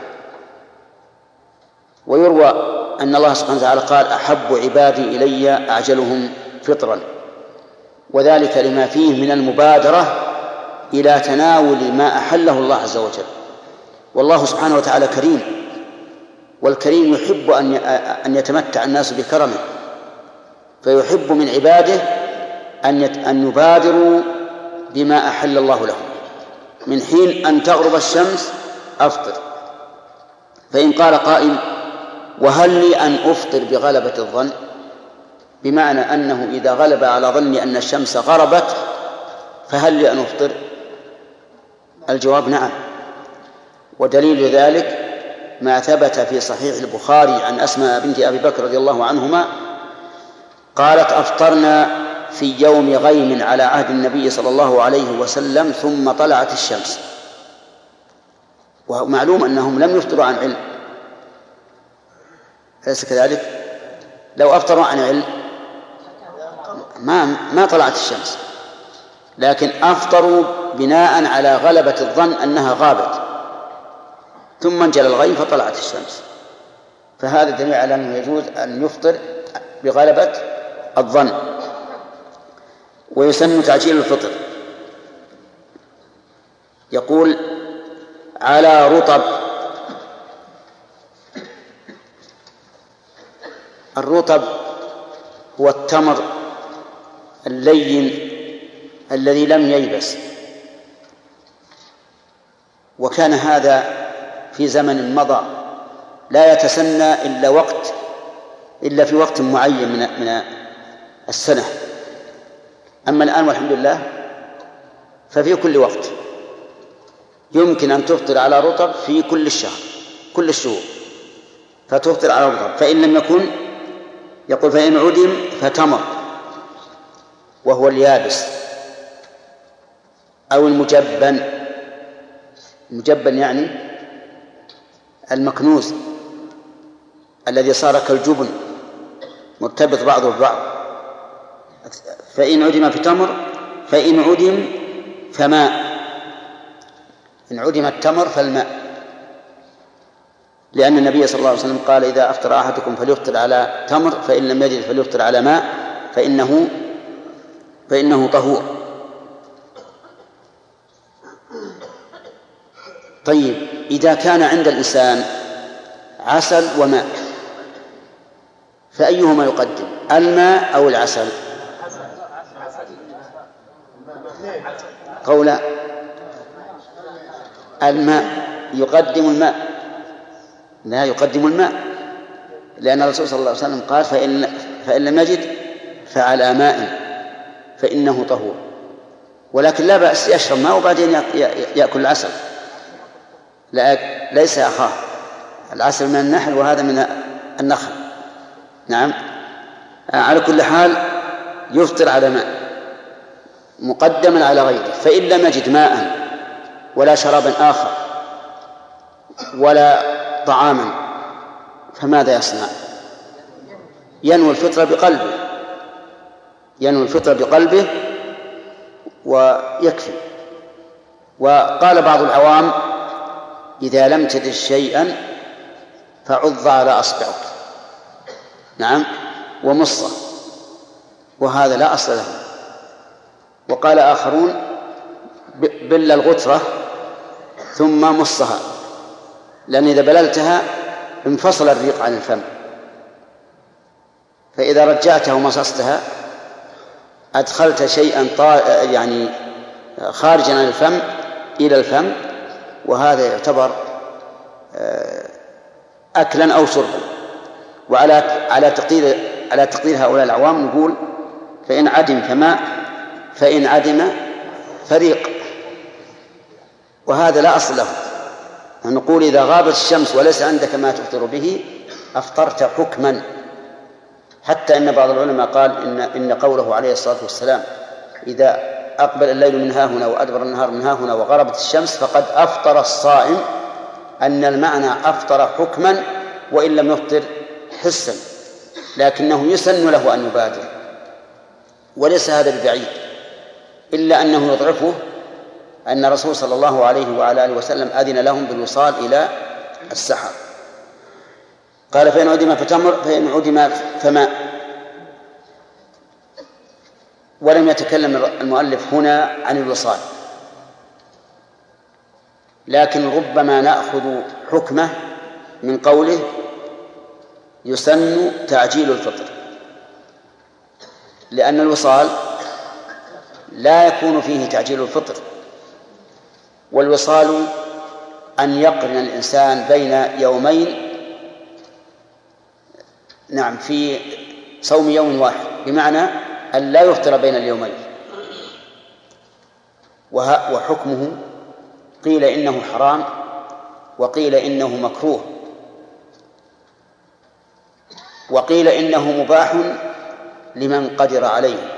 ويروى أن الله سبحانه وتعالى قال أحب عبادي إلي أعجلهم فطرا، وذلك لما فيه من المبادرة إلى تناول ما أحله الله عز وجل. والله سبحانه وتعالى كريم، والكريم يحب أن يتمتع الناس بكرمه، فيحب من عباده أن يبادروا بما أحل الله لهم. من حين أن تغرب الشمس أفطر. فإن قال قائل وهل لي أن أفطر بغلبة الظن، بمعنى أنه إذا غلب على ظني أن الشمس غربت فهل لي أن أفطر؟ الجواب نعم. ودليل ذلك ما ثبت في صحيح البخاري عن أسماء بنت أبي بكر رضي الله عنهما قالت أفطرنا في يوم غيم على عهد النبي صلى الله عليه وسلم ثم طلعت الشمس. ومعلوم أنهم لم يفطروا عن علم، أليس كذلك؟ لو أفطروا عن علم ما, ما طلعت الشمس، لكن أفطروا بناء على غلبة الظن أنها غابت ثم انجلى الغيم فطلعت الشمس. فهذا دليل على أنه يجوز أن يفطر بغلبة الظن. ويسن تعجيل الفطر. يقول على رطب. الرطب هو التمر اللين الذي لم ييبس، وكان هذا في زمن مضى لا يتسنى إلا وقت إلا في وقت معين من من السنة. أما الآن والحمد لله ففي كل وقت يمكن أن تفطر على رطب في كل الشهر كل الشهور، فتفطر على رطب. فإن لم يكن يقول فإن عدم فتمر وهو اليابس أو المجبن. المجبن يعني المكنوز الذي صار كالجبن مرتبط بعضه ببعض. فإن عدم فتمر فإن عدم فماء. إن عدم التمر فالماء، لأن النبي صلى الله عليه وسلم قال إذا أفطر أحدكم فليفطر على تمر فإن لم يجد فليفطر على ماء فإنه فإنه طهور. طيب إذا كان عند الإنسان عسل وماء فأيهما يقدم، الماء أو العسل؟ قولا الماء. يقدم الماء، لا يقدم الماء، لأن الرسول صلى الله عليه وسلم قال فإن, فإن لم يجد فعلى ماء فإنه طهور. ولكن لا بأس يشرب ماء وبعدين يأكل العسل، لا ليس أخاه. العسل من النحل وهذا من النخل. نعم. على كل حال يفطر على ماء مقدما على غيره. فإن لم يجد ماء ولا شرابا آخر ولا طعاما فماذا يصنع؟ ينوي الفطر بقلبه ينوي الفطر بقلبه ويكفي. وقال بعض العوام إذا لم تجد شيئا فعض على أصبعك، نعم، ومصه، وهذا لا أصل له. وقال آخرون بل الغترة ثم مصها، لأن إذا بللتها انفصل الريق عن الفم. فإذا رجعتها ومصصتها أدخلت شيئا طا... يعني خارجا عن الفم إلى الفم، وهذا يعتبر أكلا أو شربا. وعلى على تقدير على تقدير هؤلاء العوام نقول فإن عدم فماء، فإن عدم فريق، وهذا لا أصل له. نقول إذا غابت الشمس وليس عندك ما تفطر به أفطرت حكما، حتى أن بعض العلماء قال إن, إن قوله عليه الصلاة والسلام إذا أقبل الليل من ها هنا وأدبر النهار من ها هنا وغربت الشمس فقد أفطر الصائم، أن المعنى أفطر حكما وإن لم يفطر حسا، لكنه يسن له أن يبادر، وليس هذا ببعيد، إلا أنه يضعفه أن الرسول صلى الله عليه وعلى آله وسلم أذن لهم بالوصال إلى السحر. قال فإن عدم فتمر، فإن عدم فماء. ولم يتكلم المؤلف هنا عن الوصال، لكن ربما نأخذ حكمه من قوله يسن تعجيل الفطر، لأن الوصال لا يكون فيه تعجيل الفطر، والوصال أن يقرن الإنسان بين يومين نعم في صوم يوم واحد، بمعنى أن لا يفطر بين اليومين. وحكمه قيل إنه حرام وقيل إنه مكروه وقيل إنه مباح لمن قدر عليه،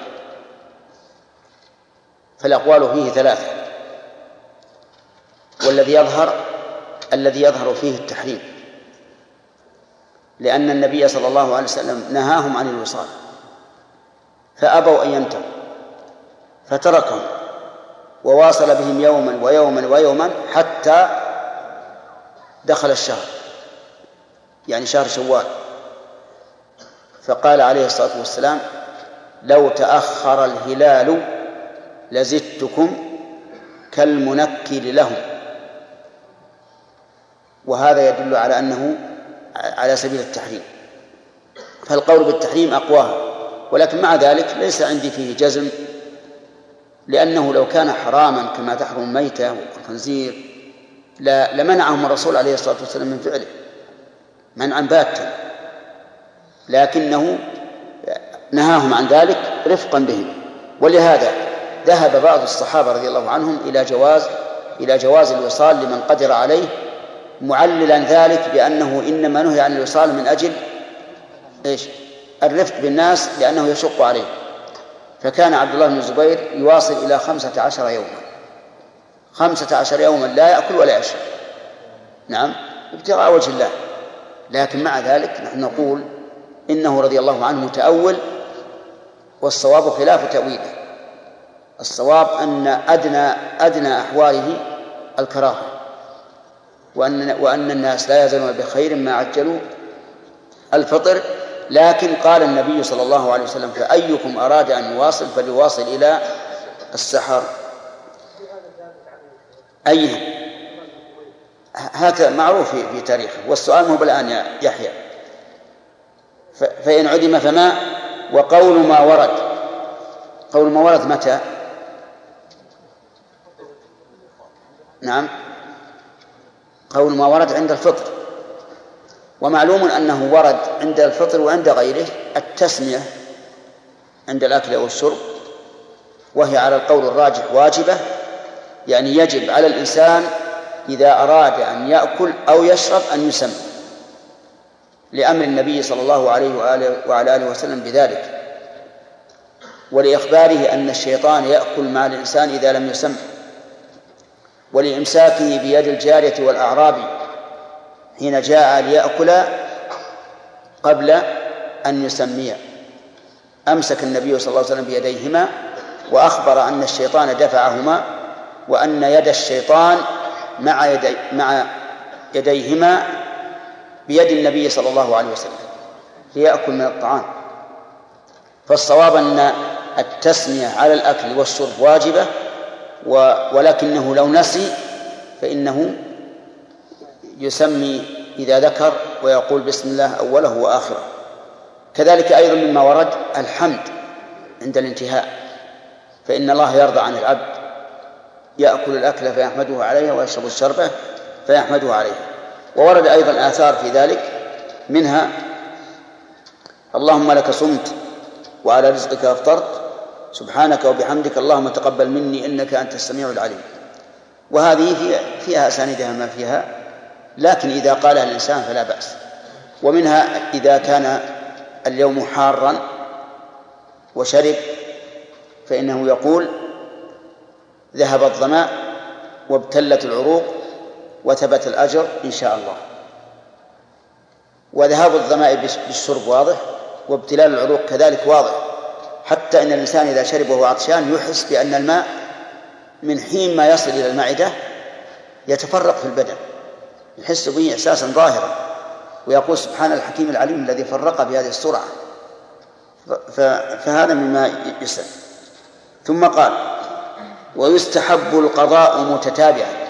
فالأقوال فيه ثلاثة، والذي يظهر الذي يظهر فيه التحريم، لأن النبي صلى الله عليه وسلم نهاهم عن الوصال فأبوا أن ينتهوا فتركهم وواصل بهم يوما ويوما ويوما حتى دخل الشهر، يعني شهر شوال، فقال عليه الصلاة والسلام لو تأخر الهلال لزدتكم كالمنكل لهم، وهذا يدل على أنه على سبيل التحريم، فالقول بالتحريم أقواها، ولكن مع ذلك ليس عندي فيه جزم، لأنه لو كان حراما كما تحرم ميتة والخنزير لمنعهم الرسول عليه الصلاة والسلام من فعله منعا باتا، لكنه نهاهم عن ذلك رفقا بهم. ولهذا ذهب بعض الصحابة رضي الله عنهم إلى جواز إلى جواز الوصال لمن قدر عليه، معللا ذلك بأنه إنما نهي عن الوصال من أجل إيش؟ الرفق بالناس، لأنه يشق عليه. فكان عبد الله بن الزبير يواصل إلى خمسة عشر يوما خمسة عشر يوما لا يأكل ولا يشرب، نعم، ابتغاء وجه الله. لكن مع ذلك نحن نقول إنه رضي الله عنه متأول، والصواب خلاف تأويله. الصواب أن أدنى أدنى أحواله الكراهة، وأن وأن الناس لا يزالون بخير ما عجلوا الفطر. لكن قال النبي صلى الله عليه وسلم فأيكم أراد أن يواصل فليواصل إلى السحر. أي هذا معروف في تاريخه، والسؤال مو بالآن يا يحيى. فإن عدم فما، وقول ما ورد، قول ما ورد متى؟ نعم، قول ما ورد عند الفطر، ومعلوم أنه ورد عند الفطر وعند غيره التسمية عند الأكل أو الشرب، وهي على القول الراجح واجبة، يعني يجب على الإنسان إذا أراد أن يأكل أو يشرب أن يسمي، لأمر النبي صلى الله عليه وآله وعلى آله وسلم بذلك، ولإخباره أن الشيطان يأكل مع الإنسان إذا لم يسمي، ولإمساكه بيد الجارية والأعرابي حين جاء ليأكل قبل أن يسمي، أمسك النبي صلى الله عليه وسلم بيديهما وأخبر أن الشيطان دفعهما، وأن يد الشيطان مع, يدي مع يديهما بيد النبي صلى الله عليه وسلم ليأكل من الطعام. فالصواب أن التسمية على الأكل والشرب واجبة، ولكنه لو نسي فإنه يسمي إذا ذكر ويقول بسم الله أوله وآخره. كذلك أيضا مما ورد الحمد عند الانتهاء، فإن الله يرضى عن العبد يأكل الأكل فيحمده عليها ويشرب الشربة فيحمده عليها. وورد أيضا آثار في ذلك، منها اللهم لك صمت وعلى رزقك أفطرت سبحانك وبحمدك اللهم تقبل مني إنك أنت السميع العليم. وهذه فيها, فيها أسانيدها ما فيها، لكن إذا قالها الإنسان فلا بأس. ومنها إذا كان اليوم حارا وشرب فإنه يقول ذهب الظماء وابتلت العروق وثبت الأجر إن شاء الله. وذهاب الظماء بالشرب واضح، وابتلال العروق كذلك واضح، حتى إن الإنسان إذا شرب وهو عطشان يحس بأن الماء من حين ما يصل إلى المعدة يتفرق في البدن، يحس به إحساسا ظاهرا، ويقول سبحان الحكيم العليم الذي فرق بهذه السرعة. فهذا مما يسأل. ثم قال ويستحب القضاء متتابعا.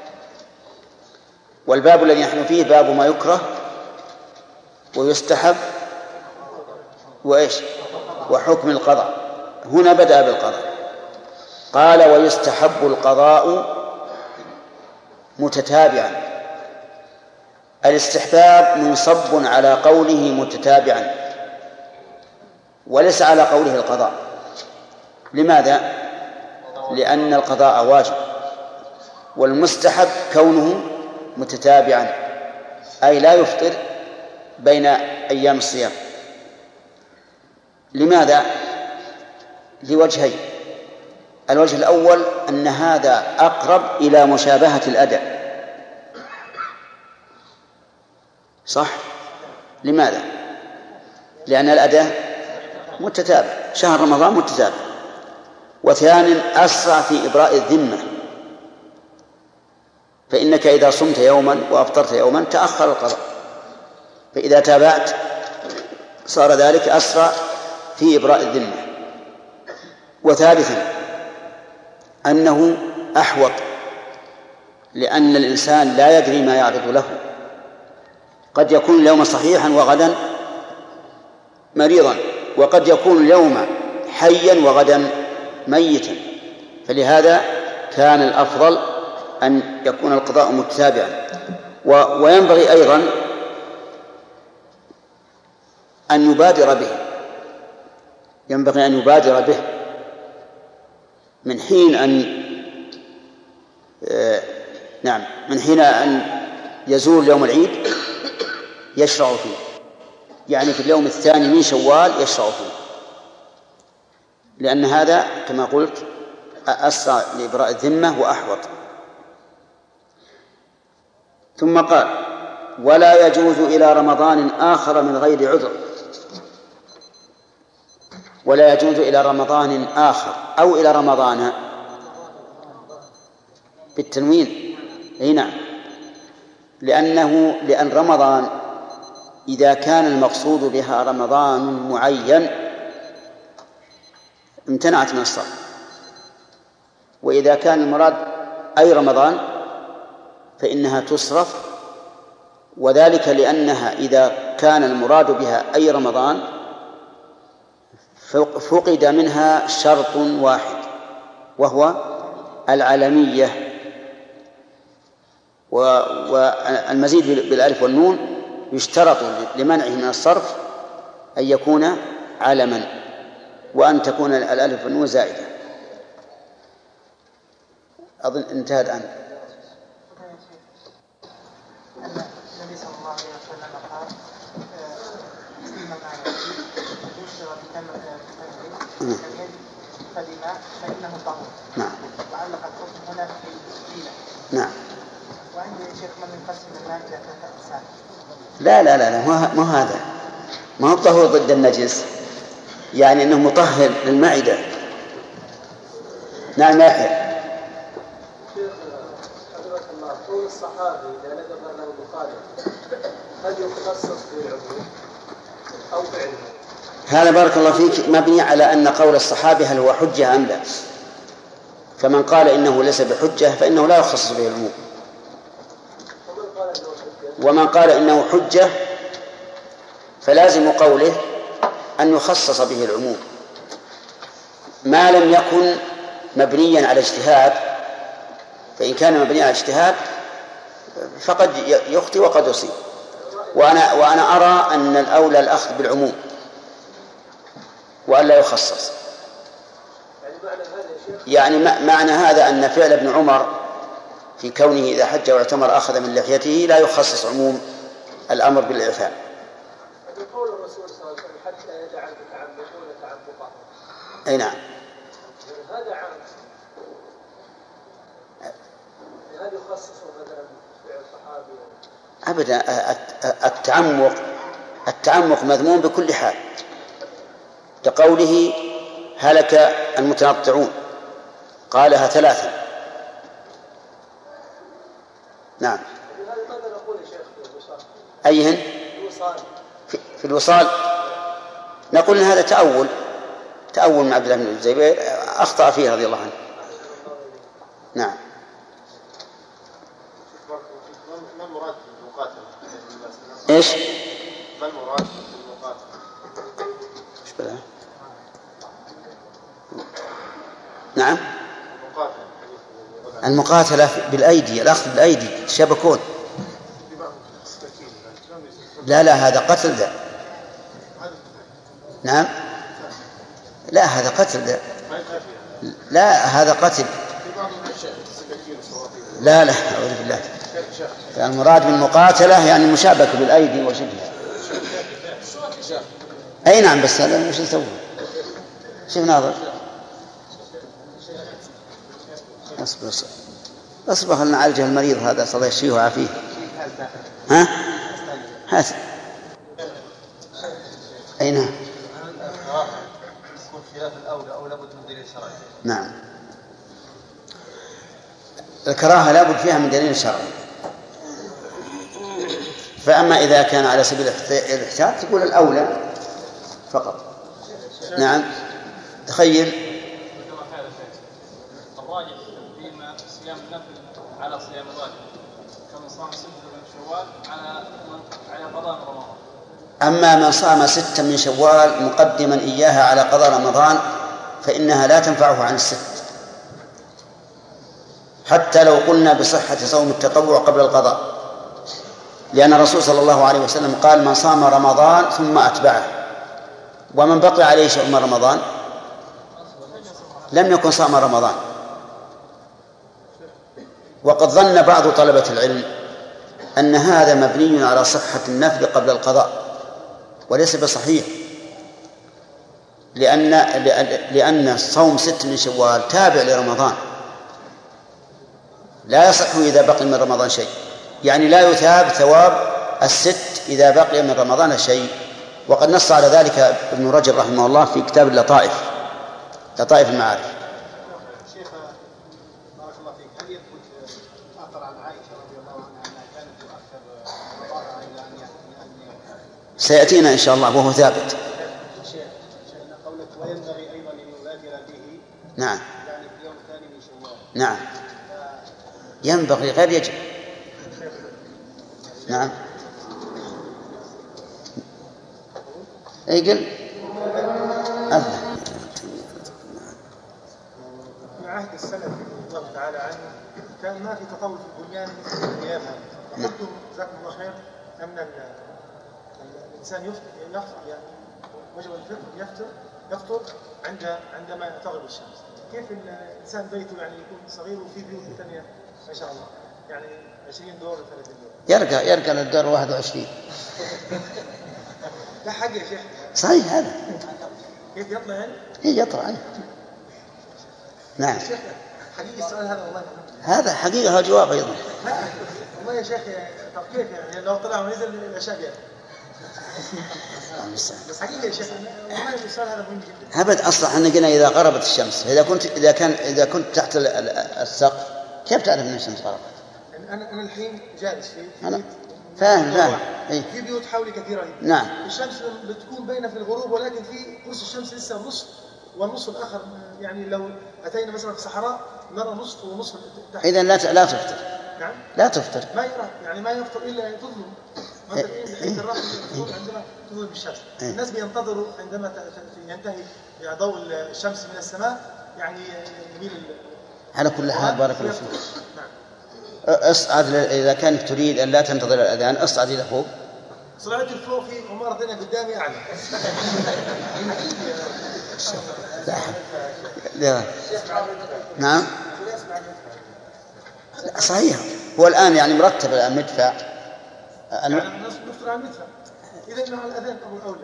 والباب الذي نحن فيه باب ما يكره ويستحب وإيش وحكم القضاء. هنا بدأ بالقضاء، قال ويستحب القضاء متتابعا. الاستحباب منصب على قوله متتابعا وليس على قوله القضاء. لماذا؟ لأن القضاء واجب، والمستحب كونه متتابعا أي لا يفطر بين أيام الصيام. لماذا؟ لوجهين. الوجه الأول أن هذا أقرب إلى مشابهة الأداء. صح؟ لماذا؟ لأن الأداء متتابع، شهر رمضان متتابع. وثانيا أسرع في إبراء الذمة، فإنك إذا صمت يوما وأفطرت يوما تأخر القضاء، فإذا تابعت صار ذلك أسرع في إبراء الذمة. وثالثا أنه أحوط، لأن الإنسان لا يدري ما يعرض له، قد يكون اليوم صحيحا وغدا مريضا، وقد يكون اليوم حيا وغدا ميتا. فلهذا كان الأفضل أن يكون القضاء متتابعا. وينبغي أيضا أن يبادر به، ينبغي أن يبادر به من حين أن آه نعم من حين أن يزول يوم العيد يشرع فيه، يعني في اليوم الثاني من شوال يشرع فيه، لأن هذا كما قلت أسرع لإبراء الذمة وأحوط. ثم قال ولا يجوز إلى رمضان آخر من غير عذر. ولا يجوز إلى رمضان آخر أو إلى رمضان بالتنوين. أي نعم، لأنه لأن رمضان إذا كان المقصود بها رمضان معين امتنعت من الصوم، وإذا كان المراد أي رمضان فإنها تصرف، وذلك لأنها إذا كان المراد بها أي رمضان فقد منها شرط واحد وهو العلمية، والمزيد بالألف والنون يشترط لمنعه من الصرف أن يكون علما، وأن تكون الألف والنون زائدة. أظن انتهى الآن. النبي صلى الله عليه وسلم قال فيما معنى يشرب بالتمر فبماء فإنه طهور. نعم. وعلق الحكم هنا في السكينة. نعم. وعندي يا شيخ من يقسم الماء إلى ثلاثة أقسام. لا لا لا لا ما هذا ما هو الطهور ضد النجس، يعني أنه مطهر للمعدة. نعم يا أخي. قول الصحابي إذا نذر له مخالف هل يخصص بالعضو أو بعلمه؟ هذا بارك الله فيك مبني على أن قول الصحابي هل هو حجة أم لا، فمن قال إنه ليس بحجة فإنه لا يخصص به العموم، ومن قال إنه حجة فلازم قوله أن يخصص به العموم ما لم يكن مبنيا على اجتهاد، فإن كان مبنيا على اجتهاد فقد يخطئ وقد يصيب. وأنا, وأنا أرى أن الأولى الأخذ بالعموم وأن لا يخصص. يعني معنى هذا أن فعل ابن عمر في كونه إذا حج واعتمر أخذ من لحيته لا يخصص عموم الأمر بالإعفاء. قول الرسول صلى الله عليه وسلم حتى يجعل متعمقون تعمقا. أي نعم. هذا عام. هل يخصص مثلا فعل الصحابي؟ أبدا. التعمق التعمق مذموم بكل حال، كقوله هلك المتنطعون قالها ثلاثا. نعم. أيهن؟ في الوصال نقول إن هذا تأول تأول من عبد الله بن الزبير أخطأ فيه رضي الله عنه. نعم. ما المراد بالمقاتلة؟ إيش؟ ما المراد بالمقاتلة؟ إيش بلا؟ نعم. المقاتلة بالأيدي، الأخذ بالأيدي شبكون. لا لا هذا قتل ذا. نعم. لا هذا قتل ذا. لا هذا قتل. لا لا أعوذ بالله. يعني المراد بالمقاتلة يعني المشابكة بالأيدي وشبهها. أي نعم. بس هذا وش يسوي؟ شوف ناظر. أصبر أصبر أصبر خلنا نعالج المريض هذا صلى الله يشفيه ويعافيه. ها؟ هات. أي نعم. نعم. الكراهة لا بد فيها من دليل شرعي. فأما إذا كان على سبيل الاحتياط تقول الأولى فقط. نعم. تخيل الراجح فيما صيام النفل على صيام الواجب كما صام ستة من شوال على على قضاء رمضان. أما من صام ستة من شوال مقدما إياها على قضاء رمضان فإنها لا تنفعه عن الست، حتى لو قلنا بصحة صوم التطوع قبل القضاء، لأن الرسول صلى الله عليه وسلم قال من صام رمضان ثم أتبعه، ومن بقي عليه شيء من رمضان لم يكن صام رمضان. وقد ظن بعض طلبة العلم أن هذا مبني على صحة النفل قبل القضاء، وليس بصحيح، لأن لأن صوم ست من شوال تابع لرمضان، لا يصح إذا بقي من رمضان شيء، يعني لا يثاب ثواب الست إذا بقي من رمضان شيء. وقد نص على ذلك ابن رجب رحمه الله في كتاب اللطائف لطائف المعارف. شيخ بارك الله فيك، هل يثبت أثر عن عائشة رضي الله عنها أنها كانت تؤخر رمضان إلى أن يأتي؟ سيأتينا إن شاء الله وهو ثابت. قولك وينبغي أيضا أن يبادر به. نعم. يعني في اليوم الثاني من شوال. نعم. ينبغي غير يجب. نعم. أي قل أبدا. في عهد السلف رضي الله تعالى عنه كان ما في تطور في البنيان مثل القيام هذا. قلتم جزاكم الله خير أن الإنسان يفطر يعني وجب الفطر يفطر يفطر عند عندما تغرب الشمس. كيف الإنسان بيته يعني يكون صغير وفي بيوت ثانية ما شاء الله يعني عشرين دور ثلاثين دور يرقى يرقى للدور واحد وعشرين. لا حق يا شيخ. صحيح هذا. كيف يطلع يعني؟ هي يطلع يعني. نعم. شيخ حقيقي السؤال هذا والله. هذا حقيقة جواب أيضا. والله يا شيخ طب كيف يعني لو طلع ونزل العشاء يعني؟ بس حقيقة يا شيخ والله السؤال هذا مهم جدا. أبد أصلا احنا قلنا إذا غربت الشمس، إذا كنت إذا كان إذا كنت تحت السقف كيف تعرف أن الشمس غربت؟ أنا أنا الحين جالس في, في أنا فاهم فاهم. إيه؟ في بيوت حولي كثيرة هنا. نعم. الشمس بتكون باينة في الغروب ولكن في قرص الشمس لسه نصف والنصف الآخر يعني لو أتينا مثلا في صحراء نرى نصف ونصف تحت. إذا لا لا تفطر. نعم. لا تفطر. ما يرى يعني ما يفطر إلا تظلم. مثلا حين الراحة عندما تظهر بالشمس الناس بينتظروا عندما ينتهي ضوء الشمس من السماء يعني يميل على كل حال. بارك الله فيك. اصعد إذا كانت تريد أن لا تنتظر الأذان اصعد إلى فوق. صعدت الفوق في عمارة هنا قدامي أعلى. لا. نعم صحيح. هو الآن يعني مرتب الآن مدفع. يعني الناس نفطر على المدفع. إذا إنه على الأذان أبو الأولى.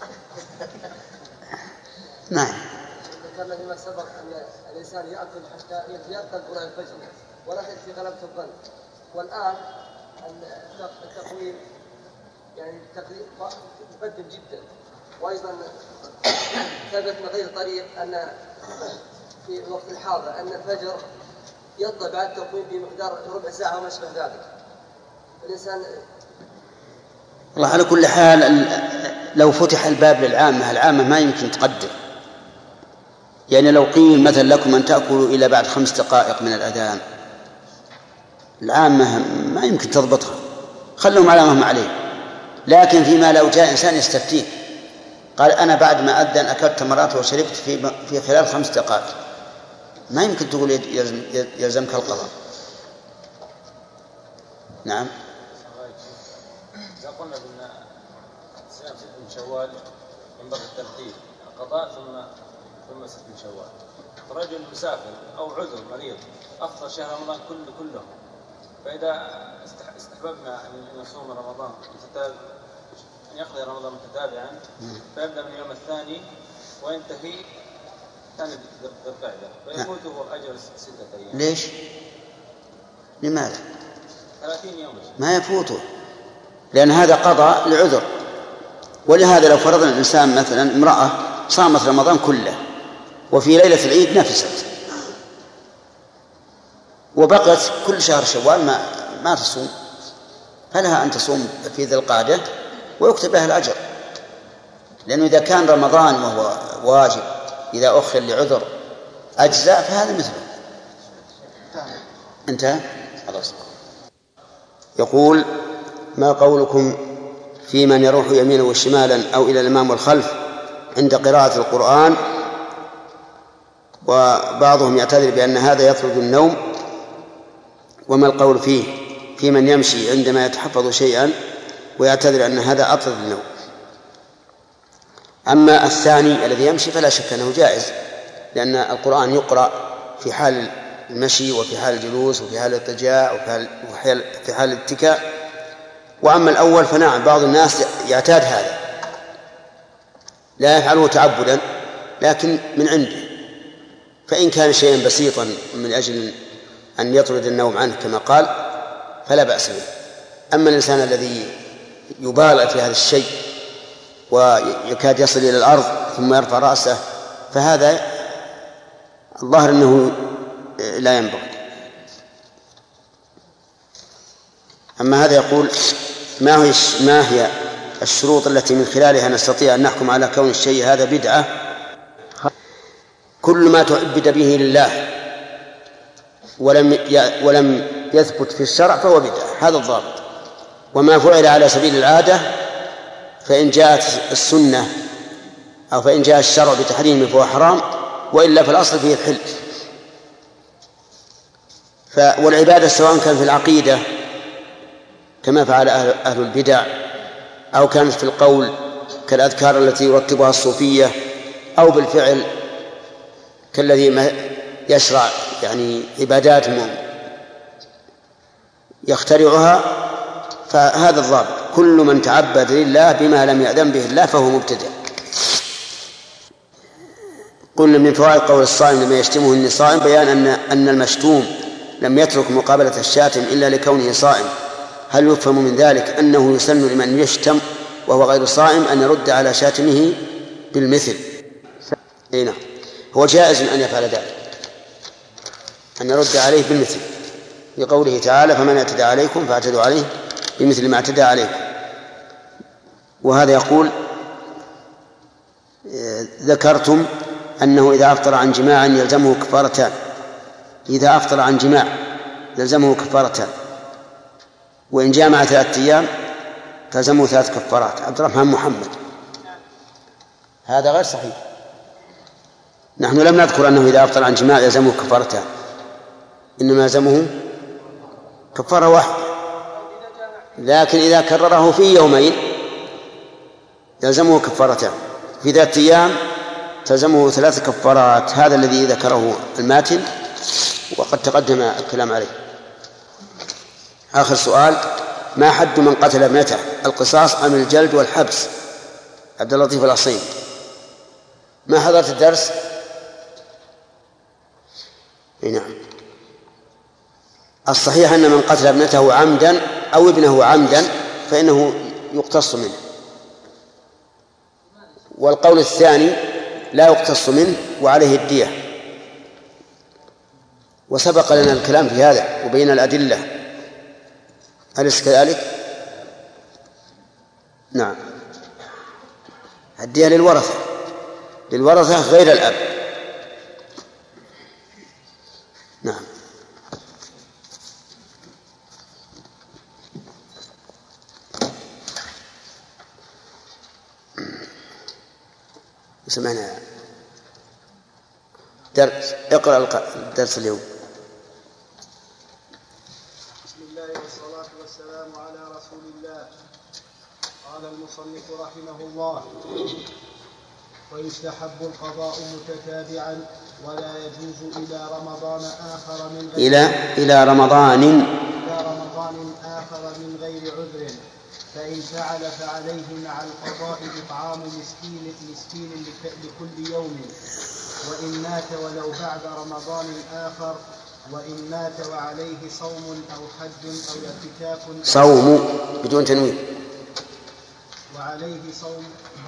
نعم. ذكرنا فيما سبق أن الإنسان يأكل حتى يتيقظ قرآن الفجر ولا في غلبة الظن. والآن التقويم يعني تقريب مقدم جدا. وأيضا ثبت من غير طريق أن في الوقت الحاضر أن الفجر يطلع بعد التقويم بمقدار ربع ساعة وما أشبه ذلك. الإنسان الله على كل حال لو فتح الباب للعامة العامة ما يمكن تقدر. يعني لو قيل مثلا لكم أن تأكلوا إلى بعد خمس دقائق من الأذان العامة ما يمكن تضبطها. خلهم على ما هم عليه. لكن فيما لو جاء إنسان يستفتيه قال أنا بعد ما أذن أكلت تمرات وشربت في في خلال خمس دقائق ما يمكن تقول يلزمك القضاء. نعم. إذا قلنا بأن صيام ست من شوال ينبغي الترتيب القضاء ثم ثم ست من شوال. رجل مسافر أو عذر مريض أفطر شهر رمضان كله كله فإذا استحببنا أن نصوم رمضان متتابع أن يقضي رمضان متتابعا فيبدأ من اليوم الثاني وينتهي ثاني ذي القعدة فيفوته أجر ستة أيام. ليش؟ لماذا؟ ثلاثين يوم ما يفوته لأن هذا قضاء لعذر. ولهذا لو فرضنا الإنسان مثلا امرأة صامت رمضان كله وفي ليلة العيد نفست وبقت كل شهر شوال ما ما تصوم فلها أن تصوم في ذي القعدة ويكتب لها الأجر. لأنه إذا كان رمضان وهو واجب إذا أخر لعذر أجزاء فهذا مثله. انتهى خلاص. يقول ما قولكم في من يروح يمينا وشمالا أو إلى الأمام والخلف عند قراءة القرآن وبعضهم يعتذر بأن هذا يطرد النوم وما القول فيه في من يمشي عندما يتحفظ شيئا ويعتذر أن هذا أطرد النوم. أما الثاني الذي يمشي فلا شك أنه جائز لأن القرآن يقرأ في حال المشي وفي حال الجلوس وفي حال الاتجاع وفي حال الاتكاء. وأما الأول فنعم بعض الناس يعتاد هذا لا يفعله تعبدا لكن من عنده فإن كان شيئا بسيطا من أجل أن يطرد النوم عنه كما قال فلا بأس به. أما الإنسان الذي يبالغ في هذا الشيء ويكاد يصل إلى الأرض ثم يرفع رأسه فهذا الظاهر أنه لا ينبغي. أما هذا يقول ما هي ما هي الشروط التي من خلالها نستطيع أن نحكم على كون الشيء هذا بدعة؟ كل ما تعبد به لله ولم ولم يثبت في الشرع فهو بدعة هذا الضابط. وما فعل على سبيل العادة فإن جاءت السنة أو فإن جاء الشرع بتحريمه فهو حرام وإلا في الأصل فيه الحل. والعبادة سواء كان في العقيدة كما فعل أهل البدع أو كانت في القول كالأذكار التي يرتبها الصوفية أو بالفعل كالذي يشرع يعني عبادات يخترعها فهذا الضابط كل من تعبد لله بما لم يأذن به الله فهو مبتدع. قلنا من فوائد قول الصائم لما يشتمه النصائم بيان أن أن المشتوم لم يترك مقابلة الشاتم إلا لكونه صائم. هل يفهم من ذلك أنه يسن لمن يشتم وهو غير صائم أن يرد على شاتمه بالمثل؟ أي نعم هو جائز أن يفعل ذلك أن يرد عليه بالمثل لقوله تعالى فمن اعتدى عليكم فاعتدوا عليه بمثل ما اعتدى عليكم. وهذا يقول ذكرتم أنه إذا أفطر عن جماع يلزمه كفارتان إذا أفطر عن جماع يلزمه كفارتان وإن جامع ثلاثة أيام تلزمه ثلاث كفارات. عبد الرحمن محمد، هذا غير صحيح. نحن لم نذكر أنه إذا أفطر عن جماع يلزمه كفارتان، إنما يلزمه كفارة واحدة، لكن إذا كرره في يومين يلزمه كفارتان، في ذات أيام تلزمه ثلاث كفارات. هذا الذي ذكره الماتن وقد تقدم الكلام عليه. آخر سؤال: ما حد من قتل ابنته؟ القصاص أم الجلد والحبس؟ عبد اللطيف العصيم. ما حضرت الدرس؟ نعم. الصحيح أن من قتل ابنته عمدا أو ابنه عمدا فإنه يقتص منه، والقول الثاني لا يقتص منه وعليه الدية، وسبق لنا الكلام في هذا وبين الأدلة. أليس كذلك؟ نعم. الدية للورثة، للورثة غير الأب. نعم. سمعنا درس. اقرأ الدرس اليوم. بسم الله والصلاة والسلام على رسول الله. قال المصنف رحمه الله: ويستحب القضاء متتابعا ولا يجوز إلى رمضان آخر من غير إلى إلى رمضان إلى رمضان آخر من غير عذر، فإن فعل فعليه مع القضاء إطعام مسكين مسكين لكل يوم، وإن مات ولو بعد رمضان آخر، وإن مات وعليه صوم أو حج أو اعتكاف. صوم بدون تنوين. وعليه صوم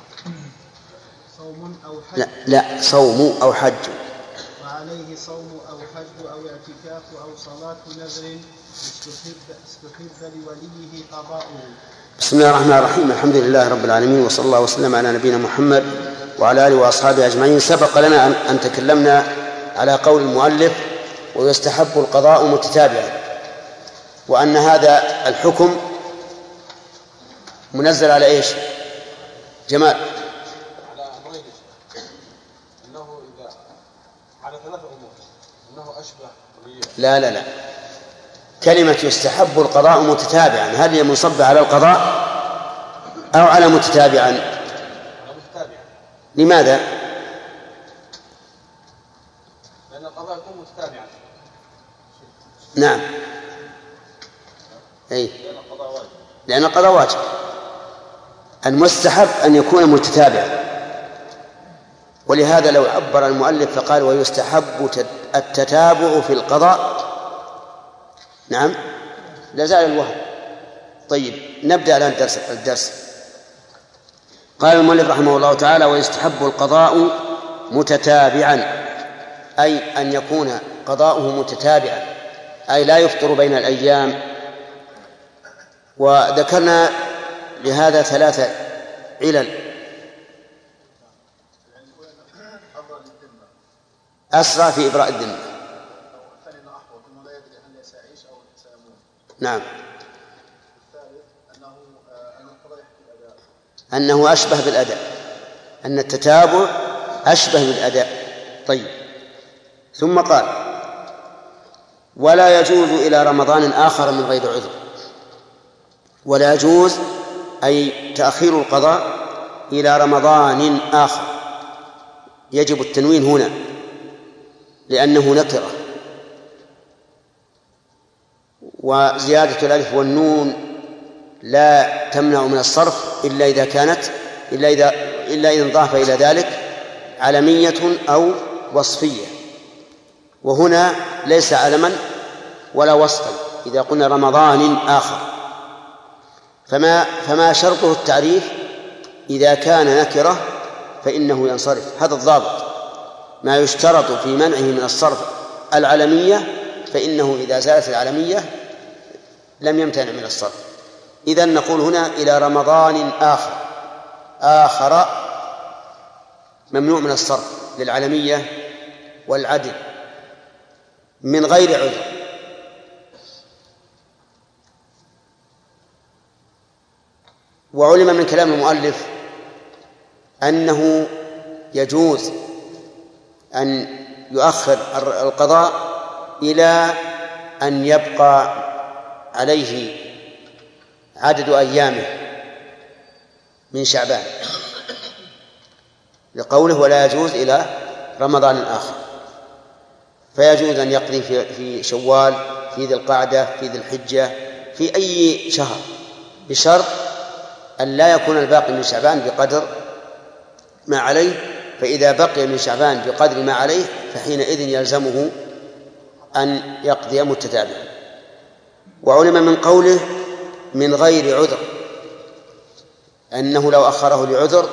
صوم أو حج. لا لا صوم أو حج. وعليه صوم أو حج أو اعتكاف أو صلاة نذر استحب استحب لوليه قضاؤه. بسم الله الرحمن الرحيم. الحمد لله رب العالمين، وصلى الله وسلم على نبينا محمد وعلى آله وأصحابه أجمعين. سبق لنا أن تكلمنا على قول المؤلف: ويستحب القضاء متتابعا، وأن هذا الحكم منزل على إيش؟ جمال. على أمرين، أنه إذا على ثلاث أمور، أنه أشبه لا لا لا كلمة يستحب القضاء متتابعا، هل هي منصبة على القضاء أو على متتابعا؟ على متتابعا. لماذا؟ لأن القضاء يكون متتابعا. نعم. أي. لأن القضاء واجب. لأن القضاء واجب. المستحب أن يكون متتابعا، ولهذا لو عبر المؤلف فقال: ويستحب التتابع في القضاء، نعم، لازال الوهم. طيب، نبدأ الآن الدرس. الدرس قال المؤلف رحمه الله تعالى: ويستحب القضاء متتابعا، أي أن يكون قضاؤه متتابعا، أي لا يفطر بين الأيام. وذكرنا لهذا ثلاثة علل: أسرع في إبراء الذمة، نعم، أنه أشبه بالأداء، أن التتابع أشبه بالأداء. طيب، ثم قال: ولا يجوز إلى رمضان آخر من غير عذر. ولا يجوز أي تأخير القضاء إلى رمضان آخر، يجب التنوين هنا لأنه نكرة، وزيادة الألف والنون لا تمنع من الصرف إلا إذا كانت إلا إذا إلا إذا انضاف إلى ذلك علمية أو وصفية، وهنا ليس علما ولا وصفا إذا قلنا رمضان آخر. فما فما شرطه التعريف إذا كان نكرة فإنه ينصرف. هذا الضابط، ما يشترط في منعه من الصرف العلمية، فإنه إذا زالت العلمية لم يمتنع من الصرف. إذن نقول هنا إلى رمضان آخر، آخر ممنوع من الصرف للعلمية والعدل من غير عذر. وعلم من كلام المؤلف أنه يجوز أن يؤخر القضاء إلى أن يبقى عليه عدد أيامه من شعبان، لقوله ولا يجوز إلى رمضان آخر، فيجوز أن يقضي في شوال، في ذي القعدة، في ذي الحجة، في أي شهر، بشرط أن لا يكون الباقي من شعبان بقدر ما عليه، فإذا بقي من شعبان بقدر ما عليه فحينئذ يلزمه أن يقضي متتابعا. وعلم من قوله من غير عذر أنه لو أخره لعذر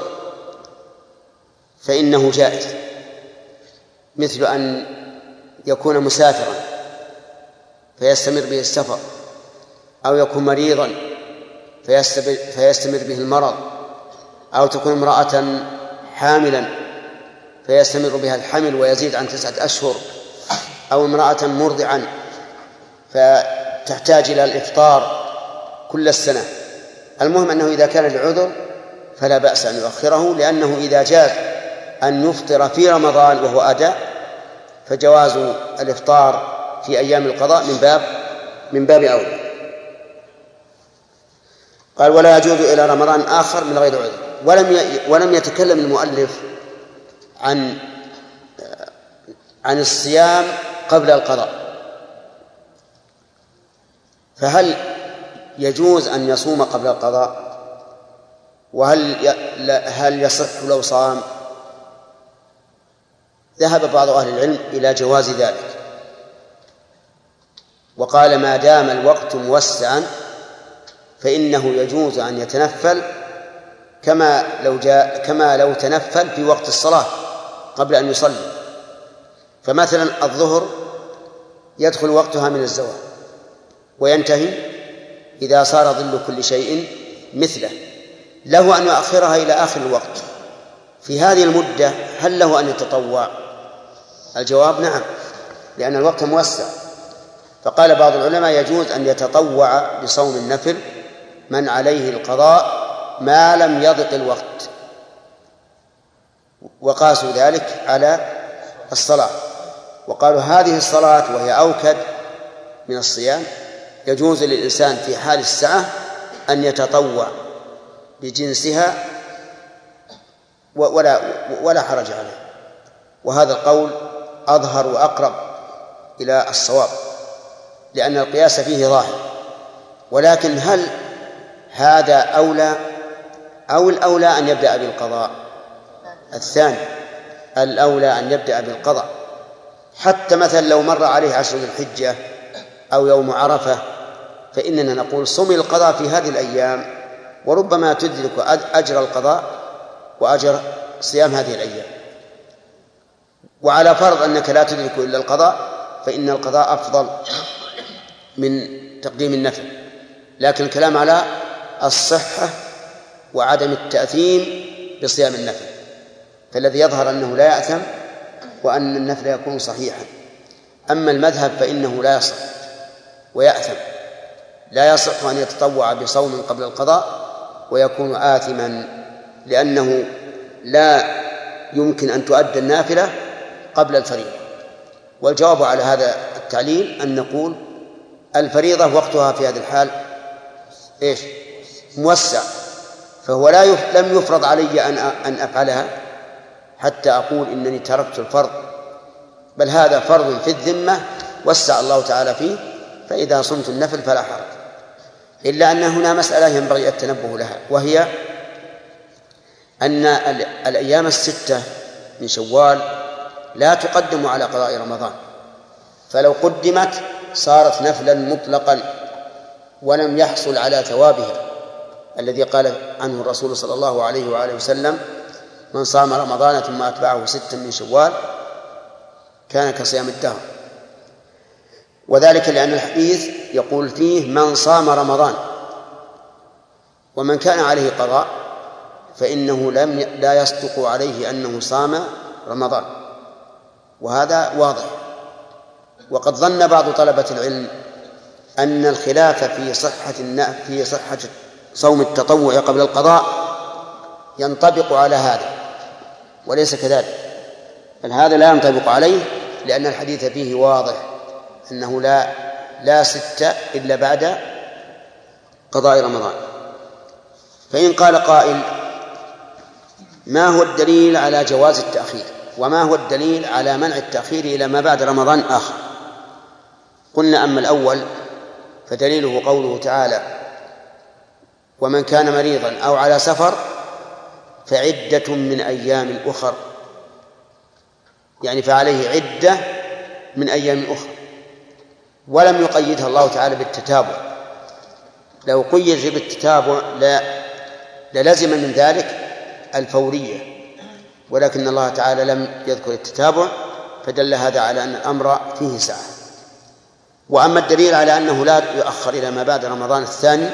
فإنه جائز، مثل أن يكون مسافرا فيستمر به السفر، أو يكون مريضا فيستمر به المرض، أو تكون امرأة حاملا فيستمر بها الحمل ويزيد عن تسعة أشهر، أو امرأة مرضعا فتحتاج إلى الإفطار كل السنة. المهم أنه إذا كان لعذر فلا بأس أن يؤخره، لأنه إذا جاز أن يفطر في رمضان وهو أداء فجواز الإفطار في أيام القضاء من باب من باب أولى. قال ولا يجوز إلى رمضان آخر من غير عذر. ولم ولم يتكلم المؤلف عن عن الصيام قبل القضاء، فهل يجوز أن يصوم قبل القضاء؟ وهل هل يصح لو صام؟ ذهب بعض أهل العلم إلى جواز ذلك، وقال ما دام الوقت موسعا فإنه يجوز أن يتنفل كما لو جاء كما لو تنفل في وقت الصلاة قبل أن يصلي. فمثلا الظهر يدخل وقتها من الزوال وينتهي إذا صار ظل كل شيء مثله، له أن يؤخرها إلى آخر الوقت. في هذه المدة هل له أن يتطوع؟ الجواب نعم، لأن الوقت موسع. فقال بعض العلماء يجوز أن يتطوع بصوم النفل من عليه القضاء ما لم يضق الوقت، وقاسوا ذلك على الصلاة، وقالوا هذه الصلاة وهي أوكد من الصيام يجوز للإنسان في حال السعة أن يتطوع بجنسها ولا ولا حرج عليه. وهذا القول أظهر وأقرب إلى الصواب، لأن القياس فيه ظاهر. ولكن هل هذا أولى أو الأولى أن يبدأ بالقضاء؟ الثاني، الأولى أن يبدأ بالقضاء. حتى مثلا لو مر عليه عشر ذي الحجة أو يوم عرفة فإننا نقول صم القضاء في هذه الأيام، وربما تدرك أجر القضاء وأجر صيام هذه الأيام. وعلى فرض أنك لا تدرك إلا القضاء فإن القضاء أفضل من تقديم النفل، لكن الكلام على الصحة وعدم التأثيم بصيام النفل، فالذي يظهر أنه لا يأثم وأن النفل يكون صحيحا. أما المذهب فإنه لا يصح ويأثم، لا يصح أن يتطوع بصوم قبل القضاء ويكون آثما، لأنه لا يمكن أن تؤدى النافلة قبل الفريضة. والجواب على هذا التعليل أن نقول الفريضة وقتها في هذه الحال إيش؟ موسع، فهو لا يف... لم يفرض علي أن أن أفعلها حتى أقول إنني تركت الفرض، بل هذا فرض في الذمة وسع الله تعالى فيه، فإذا صمت النفل فلا حرج. إلا أن هنا مسألة ينبغي التنبه لها، وهي أن الأيام الستة من شوال لا تقدم على قضاء رمضان، فلو قدمت صارت نفلا مطلقا ولم يحصل على ثوابها الذي قال عنه الرسول صلى الله عليه وآله وسلم من صام رمضان ثم أتبعه ستا من شوال كان كصيام الدهر. وذلك لأن الحديث يقول فيه من صام رمضان، ومن كان عليه قضاء فإنه لم لا يصدق عليه أنه صام رمضان، وهذا واضح. وقد ظن بعض طلبة العلم أن الخلاف في صحة في صحة صوم التطوع قبل القضاء ينطبق على هذا، وليس كذلك، بل هذا لا ينطبق عليه، لأن الحديث فيه واضح أنه لا لا ستة إلا بعد قضاء رمضان. فإن قال قائل: ما هو الدليل على جواز التأخير، وما هو الدليل على منع التأخير إلى ما بعد رمضان آخر؟ قلنا: أما الأول فدليله قوله تعالى: ومن كان مريضا أو على سفر فعدة من أيام أخر، يعني فعليه عدة من أيام أخر، ولم يقيدها الله تعالى بالتتابع. لو قيد بالتتابع لا للزم من ذلك الفورية، ولكن الله تعالى لم يذكر التتابع، فدل هذا على أن الأمر فيه سعة. وأما الدليل على أنه لا يؤخر إلى ما بعد رمضان الثاني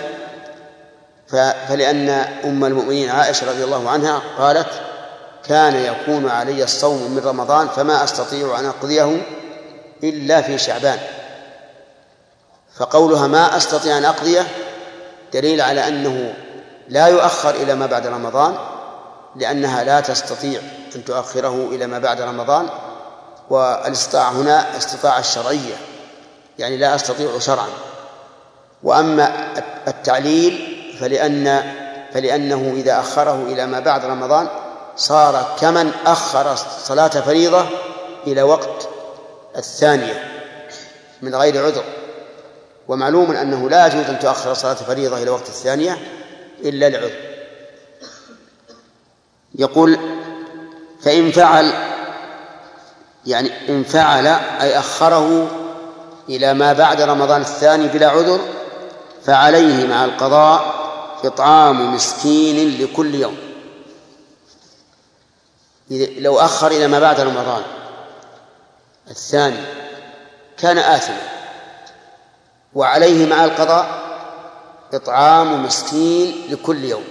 فلأن أم المؤمنين عائشة رضي الله عنها قالت: كان يكون علي الصوم من رمضان فما أستطيع أن أقضيه إلا في شعبان. فقولها ما أستطيع أن أقضيه دليل على أنه لا يؤخر إلى ما بعد رمضان، لأنها لا تستطيع أن تؤخره إلى ما بعد رمضان، والاستطاعة هنا استطاعة الشرعية، يعني لا أستطيع شرعا. وأما التعليل فلأن فلأنه إذا أخره إلى ما بعد رمضان صار كمن أخر صلاة فريضة إلى وقت الثانية من غير عذر، ومعلوم أنه لا يجوز أن تؤخر صلاة فريضة إلى وقت الثانية إلا لعذر. يقول: فإن فعل، يعني إن فعل أي أخره إلى ما بعد رمضان الثاني بلا عذر فعليه مع القضاء إطعام مسكين لكل يوم. لو أخر إلى ما بعد رمضان الثاني كان آثما، وعليه مع القضاء إطعام مسكين لكل يوم.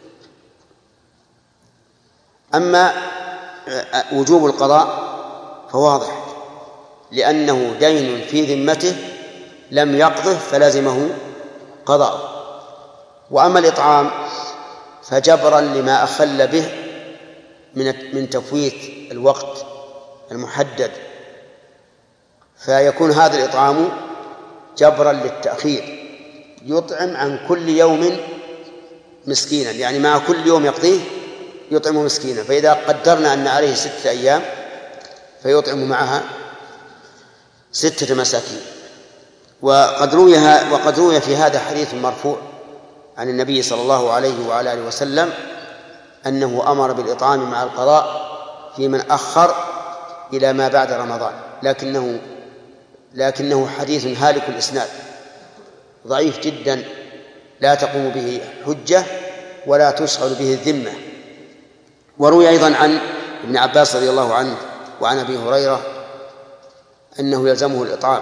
أما وجوب القضاء فواضح، لأنه دين في ذمته لم يقضه فلازمه قضاء. وأما الإطعام فجبرا لما أخل به من من تفويت الوقت المحدد، فيكون هذا الإطعام جبرا للتأخير، يطعم عن كل يوم مسكينا، يعني مع كل يوم يقضيه يطعم مسكينا. فإذا قدرنا أن عليه ستة أيام فيطعم معها ستة مساكين. وقد روي وقد روي في هذا حديث مرفوع عن النبي صلى الله عليه وعلى آله وسلم أنه أمر بالإطعام مع القضاء في من أخر إلى ما بعد رمضان، لكنه لكنه حديث هالك الإسناد ضعيف جدا، لا تقوم به حجة ولا تشغل به الذمة. وروي أيضا عن ابن عباس رضي الله عنه وعن أبي هريرة أنه يلزمه الإطعام،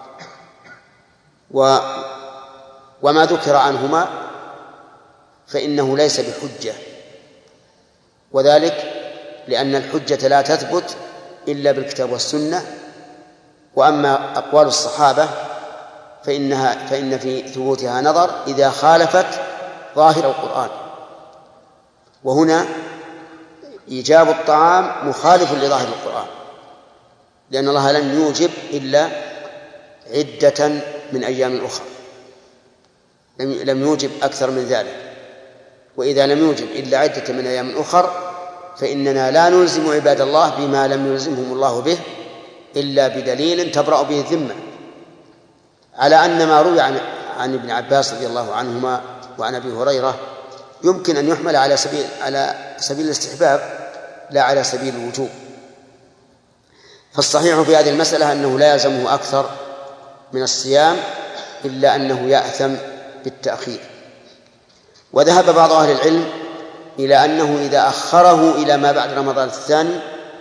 و وما ذكر عنهما فإنه ليس بحجة، وذلك لأن الحجة لا تثبت إلا بالكتاب والسنة. وأما أقوال الصحابة فإنها فإن في ثبوتها نظر إذا خالفت ظاهر القرآن، وهنا إيجاب الطعام مخالف لظاهر القرآن، لأن الله لم يوجب إلا عدة من أيام أخرى، لم يوجب أكثر من ذلك. وإذا لم يوجب إلا عدة من أيام أخر فإننا لا نلزم عباد الله بما لم يلزمهم الله به إلا بدليل تبرأ به الذمة، على أن ما روي عن, عن ابن عباس رضي الله عنهما وعن أبي هريرة يمكن أن يحمل على سبيل على سبيل الاستحباب لا على سبيل الوجوب. فالصحيح في هذه المسألة أنه لا يلزمه أكثر من الصيام إلا أنه يأثم بالتأخير. وذهب بعض أهل العلم إلى أنه إذا أخره إلى ما بعد رمضان الثاني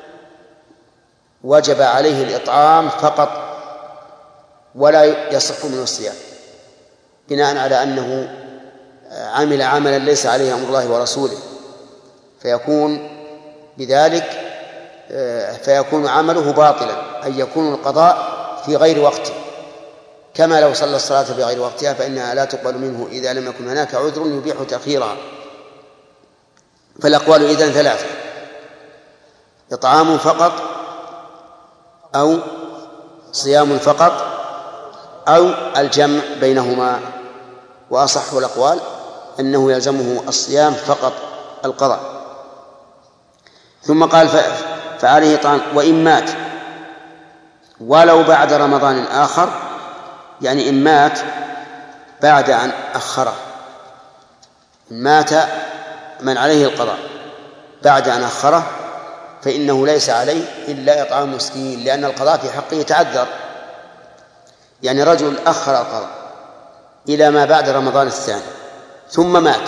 وجب عليه الإطعام فقط ولا يصح منه الصيام، بناء على أنه عمل عملا ليس عليه أمر الله ورسوله، فيكون بذلك فيكون عمله باطلا، أي يكون القضاء في غير وقته كما لو صلى الصلاة بغير وقتها فإنها لا تقبل منه إذا لم يكن هناك عذر يبيح تأخيرها. فالأقوال إذن ثلاثة: إطعام فقط، أو صيام فقط، أو الجمع بينهما. وأصح الأقوال أنه يلزمه الصيام فقط القضاء. ثم قال فعليه طعام وإن مات ولو بعد رمضان آخر، يعني إن مات بعد أن أخره، مات من عليه القضاء بعد أن أخره فإنه ليس عليه إلا إطعام مسكين، لأن القضاء في حقه تعذر. يعني رجل أخر القضاء إلى ما بعد رمضان الثاني ثم مات،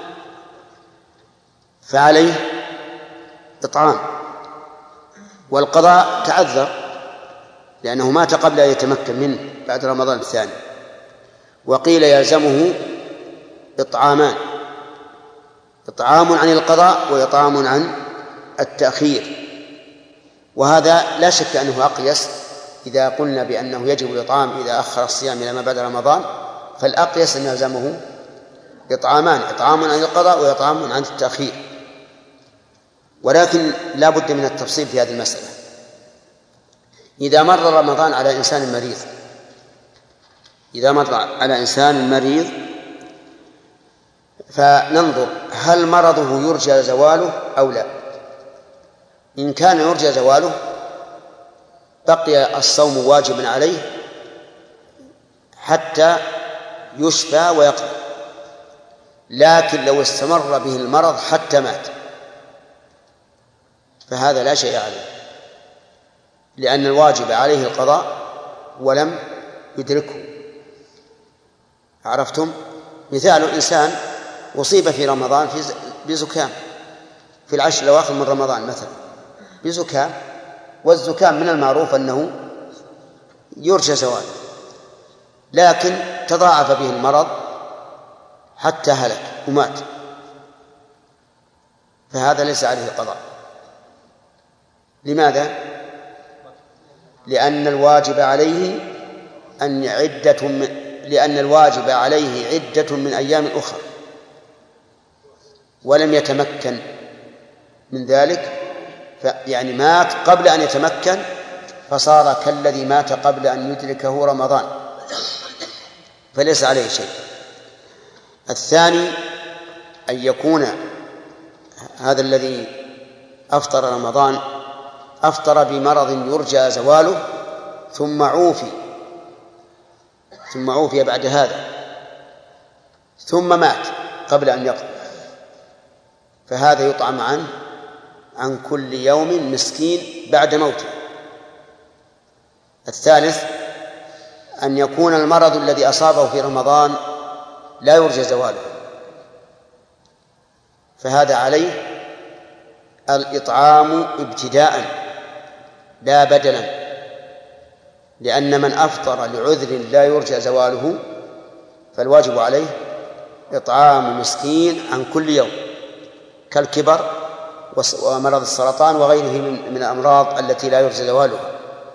فعليه إطعام، والقضاء تعذر لأنه مات قبل أن يتمكن منه بعد رمضان الثاني. وقيل يلزمه إطعامان: إطعام عن القضاء وإطعام عن التأخير. وهذا لا شك أنه أقيس. إذا قلنا بأنه يجب الإطعام إذا أخر الصيام إلى ما بعد رمضان، فالأقيس أن يلزمه إطعامان: إطعام عن القضاء وإطعام عن التأخير. ولكن لا بد من التفصيل في هذه المسألة. إذا مر رمضان على إنسان مريض إذا مر على إنسان مريض فننظر هل مرضه يرجى زواله أو لا. إن كان يرجى زواله بقي الصوم واجبا عليه حتى يشفى ويقضى. لكن لو استمر به المرض حتى مات فهذا لا شيء عليه، لأن الواجب عليه القضاء ولم يدركه. عرفتم؟ مثال: إنسان أصيب في رمضان في بزكام في العشر الأواخر من رمضان مثلا بزكام، والزكام من المعروف أنه يرجى زواله، لكن تضاعف به المرض حتى هلك ومات، فهذا ليس عليه قضاء. لماذا؟ لأن الواجب عليه أن عدة من لأن الواجب عليه عدة من أيام أخرى ولم يتمكن من ذلك، يعني مات قبل أن يتمكن فصار كالذي مات قبل أن يدركه رمضان، فليس عليه شيء. الثاني أن يكون هذا الذي أفطر رمضان أفطر بمرض يرجى زواله ثم عوفي ثم عوفي بعد هذا ثم مات قبل أن يقضي، فهذا يطعم عنه عن كل يوم مسكين بعد موته. الثالث أن يكون المرض الذي أصابه في رمضان لا يرجى زواله، فهذا عليه الإطعام ابتداء لا بدلا، لأن من أفطر لعذر لا يرجى زواله فالواجب عليه إطعام مسكين عن كل يوم، كالكبر ومرض السرطان وغيره من الأمراض التي لا يرجى زوالها.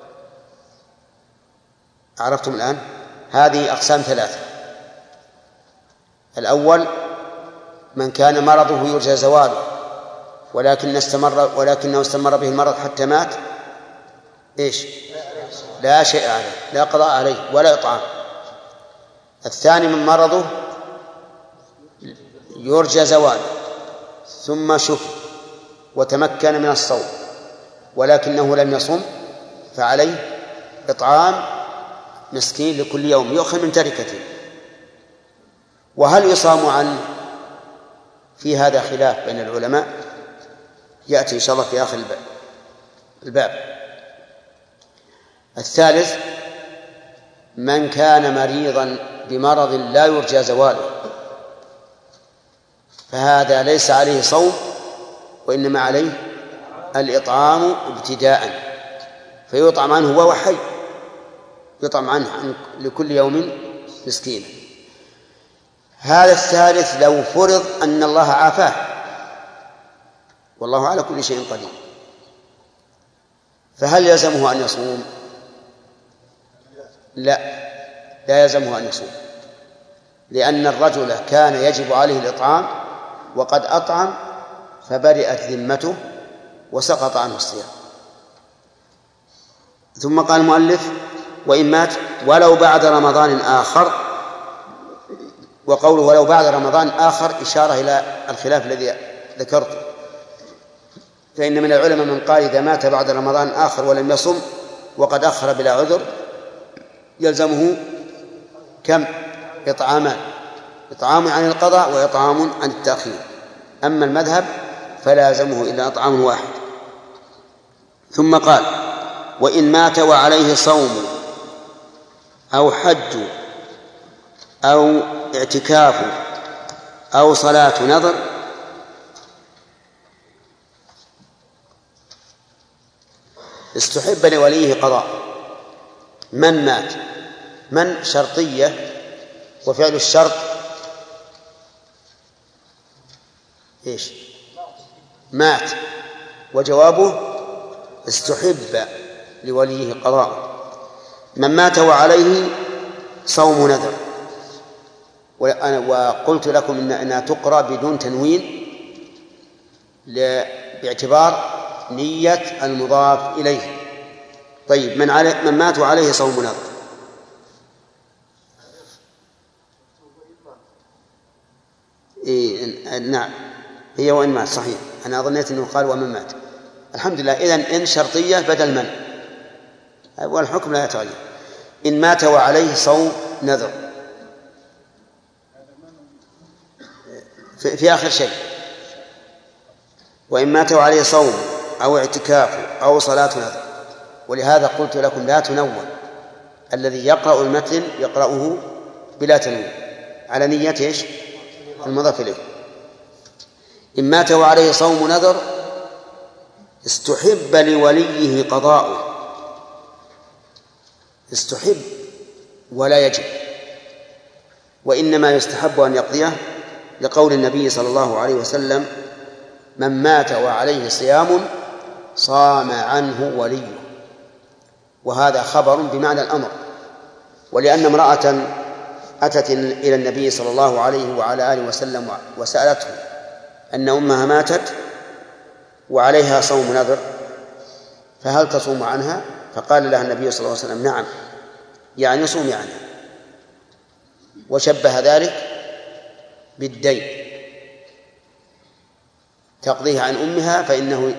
عرفتم الآن؟ هذه أقسام ثلاثة: الأول من كان مرضه يرجى زواله ولكن استمر ولكنه استمر به المرض حتى مات، إيش؟ لا شيء عليه، لا قضاء عليه ولا إطعام. الثاني من مرضه يرجى زواله ثم شفي وتمكن من الصوم ولكنه لم يصم، فعليه إطعام مسكين لكل يوم يؤخذ من تركته. وهل يصام عنه؟ في هذا خلاف بين العلماء، يأتي إن شاء الله في آخر الباب. الثالث من كان مريضا بمرض لا يرجى زواله، فهذا ليس عليه صوم وإنما عليه الإطعام ابتداء، فيطعم عنه وهو حي، يطعم عنه لكل يوم مسكين. هذا الثالث لو فرض أن الله عافاه، والله على كل شيء قدير، فهل يلزمه أن يصوم؟ لا لا يلزمه أن يصوم، لأن الرجل كان يجب عليه الإطعام وقد أطعم فبرئت ذمته وسقط عنه الصيام. ثم قال المؤلف: وإن مات ولو بعد رمضان آخر. وقوله ولو بعد رمضان آخر إشارة إلى الخلاف الذي ذكرته، فإن من العلماء من قال إذا مات بعد رمضان آخر ولم يصم وقد أخر بلا عذر يلزمه كم؟ إطعامان: إطعام عن القضاء وإطعام عن التأخير. أما المذهب فلا يلزمه إلا إطعام واحد. ثم قال: وإن مات وعليه صوم أو حج أو اعتكاف أو صلاة نذر استحب لوليه قضاء. من مات، من شرطية وفعل الشرط إيش؟ مات، وجوابه استحب لوليه قضاء. من مات وعليه صوم نذر، وقلت لكم إن أنها تقرأ بدون تنوين باعتبار نية المضاف إليه. طيب، من, علي من مات وعليه صوم نذر إيه نعم، هي وإن مات صحيح. أنا ظنيت أنه قال ومن مات. الحمد لله. إذن إن شرطية بدل من، والحكم لا يتغير. إن مات وعليه صوم نذر في, في آخر شيء: وإن مات وعليه صوم أو اعتكاف أو صلاة نذر. ولهذا قلت لكم لا تنون، الذي يقرأ المتن يقرأه بلا تنون على نية إيش؟ المضاف إليه. إن مات وعليه صوم نذر استحب لوليه قضاؤه. استحب ولا يجب، وإنما يستحب أن يقضيه لقول النبي صلى الله عليه وسلم: من مات وعليه صيام صام عنه وليه. وهذا خبر بمعنى الأمر. ولأن امرأة أتت إلى النبي صلى الله عليه وعلى آله وسلم وسألته أن أمها ماتت وعليها صوم نذر فهل تصوم عنها؟ فقال لها النبي صلى الله عليه وسلم: نعم، يعني صومي عنها. وشبه ذلك بالدين، تقضيه عن أمها فإنه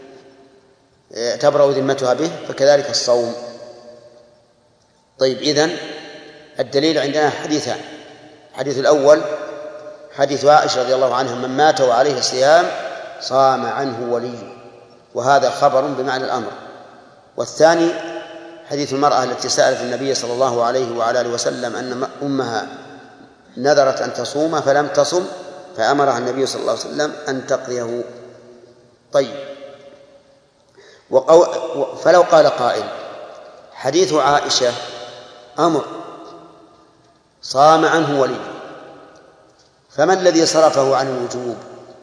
تبرأ ذمتها به، فكذلك الصوم. طيب، إذن الدليل عندنا حديثان: الحديث الأول حديث عائشة رضي الله عنها: من مات وعليه صيام صام عنه وليه، وهذا خبر بمعنى الأمر. والثاني حديث المرأة التي سألت النبي صلى الله عليه وعلى آله وسلم أن أمها نذرت أن تصوم فلم تصم فأمرها النبي صلى الله عليه وسلم أن تقضيه. طيب، وقو... فلو قال قائل: حديث عائشة أمر صام عنه وليه، فما الذي صرفه عن الوجوب؟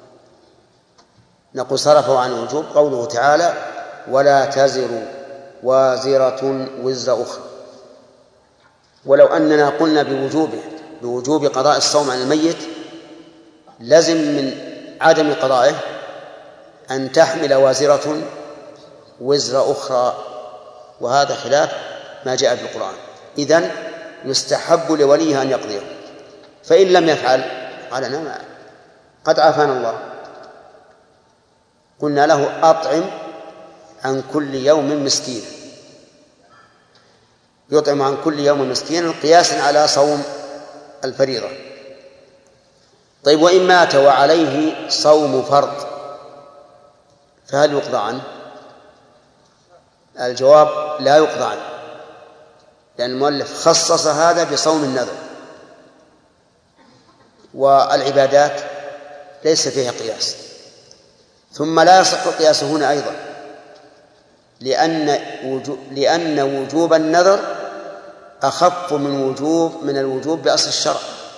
نقول صرفه عن الوجوب قوله تعالى: ولا تزر وازرة وزر أخرى. ولو أننا قلنا بوجوبه بوجوب قضاء الصوم عن الميت لزم من عدم قضائه أن تحمل وازرة وزر أخرى، وهذا خلاف ما جاء في القرآن. إذن يستحب لوليه أن يقضيه، فإن لم يفعل قال: نعم، قد عافانا الله. قلنا له: أطعم عن كل يوم مسكين، يطعم عن كل يوم مسكين قياسا على صوم الفريضة. طيب، وإن مات وعليه صوم فرض فهل يقضى عنه؟ الجواب: لا يقضى عنه، لأن المؤلف خصص هذا بصوم النذر، والعبادات ليس فيها قياس. ثم لا يصح القياس هنا أيضا، لأن وجوب, لأن وجوب النذر أخف من وجوب من الوجوب بأصل الشرع.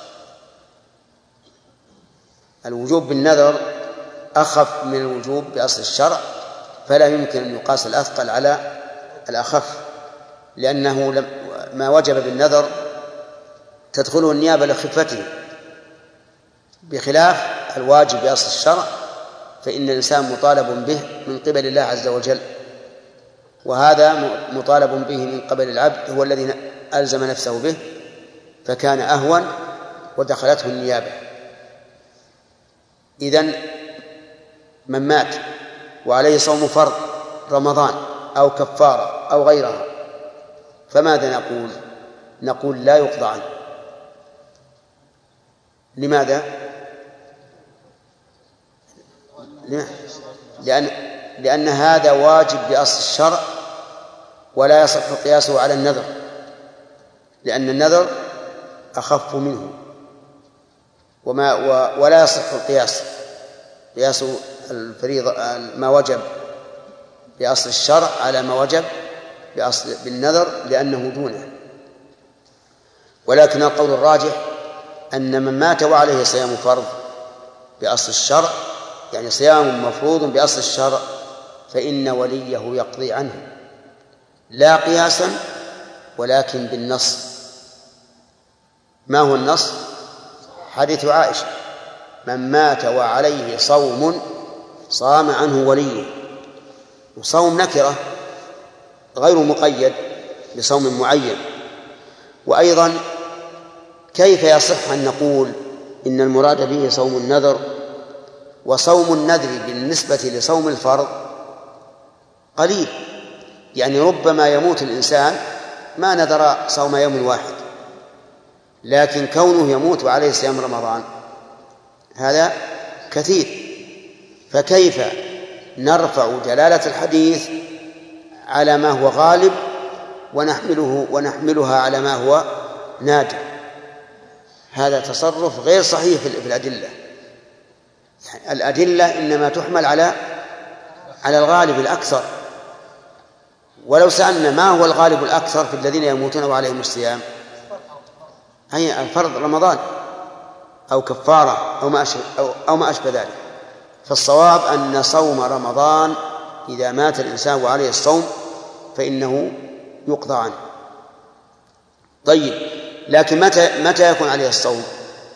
الوجوب بالنذر أخف من الوجوب بأصل الشرع، فلا يمكن أن يقاس الأثقل على الأخف، لأنه ما وجب بالنذر تدخله النيابة لخفته، بخلاف الواجب بأصل الشرع فإن الإنسان مطالب به من قبل الله عز وجل، وهذا مطالب به من قبل العبد هو الذي ألزم نفسه به فكان أهون ودخلته النيابة. إذن من مات وعليه صوم فرض رمضان أو كفارة أو غيرها فماذا نقول؟ نقول لا يقضى عنه. لماذا؟ لأن, لأن هذا واجب بأصل الشرع ولا يصح قياسه على النذر، لأن النذر أخف منه وما ولا يصح القياس قياس الفريضة ما وجب بأصل الشرع على ما وجب بأصل بالنذر لأنه دونه. ولكن القول الراجح أن من مات وعليه صيام فرض بأصل الشرع يعني صيام مفروض بأصل الشرع فإن وليه يقضي عنه لا قياسا ولكن بالنص. ما هو النص؟ حديث عائشة: من مات وعليه صوم صام عنه وليه. وصوم نكرة غير مقيد بصوم معين. وأيضا كيف يصح أن نقول إن المراد به صوم النذر وصوم النذر بالنسبة لصوم الفرض قليل؟ يعني ربما يموت الإنسان ما نذر صوم يوم واحد، لكن كونه يموت وعليه صيام رمضان هذا كثير. فكيف نرفع دلالة الحديث على ما هو غالب ونحمله ونحملها على ما هو نادر؟ هذا تصرف غير صحيح في الأدلة. الأدلة إنما تحمل على على الغالب الأكثر. ولو سألنا ما هو الغالب الأكثر في الذين يموتون وعليهم الصيام، هي الفرض رمضان أو كفارة أو ما أشبه, أو, أو ما أشبه ذلك. فالصواب أن صوم رمضان إذا مات الإنسان وعليه الصوم فإنه يقضى عنه. طيب، لكن متى متى يكون عليه الصوم؟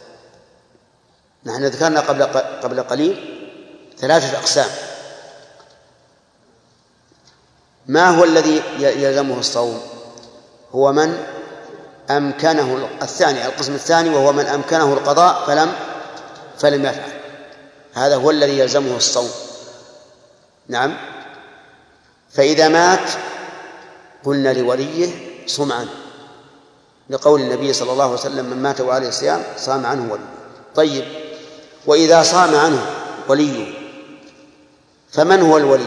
نحن ذكرنا قبل قبل قليل ثلاثة أقسام. ما هو الذي يلزمه الصوم؟ هو من أمكنه الثاني القسم الثاني وهو من أمكنه القضاء فلم فلم يفعل، هذا هو الذي يلزمه الصوم. نعم. فإذا مات قلنا لوليه صم عنه لقول النبي صلى الله عليه وسلم: من مات وعليه الصيام صام عنه وليه. طيب، وإذا صام عنه وليه فمن هو الولي؟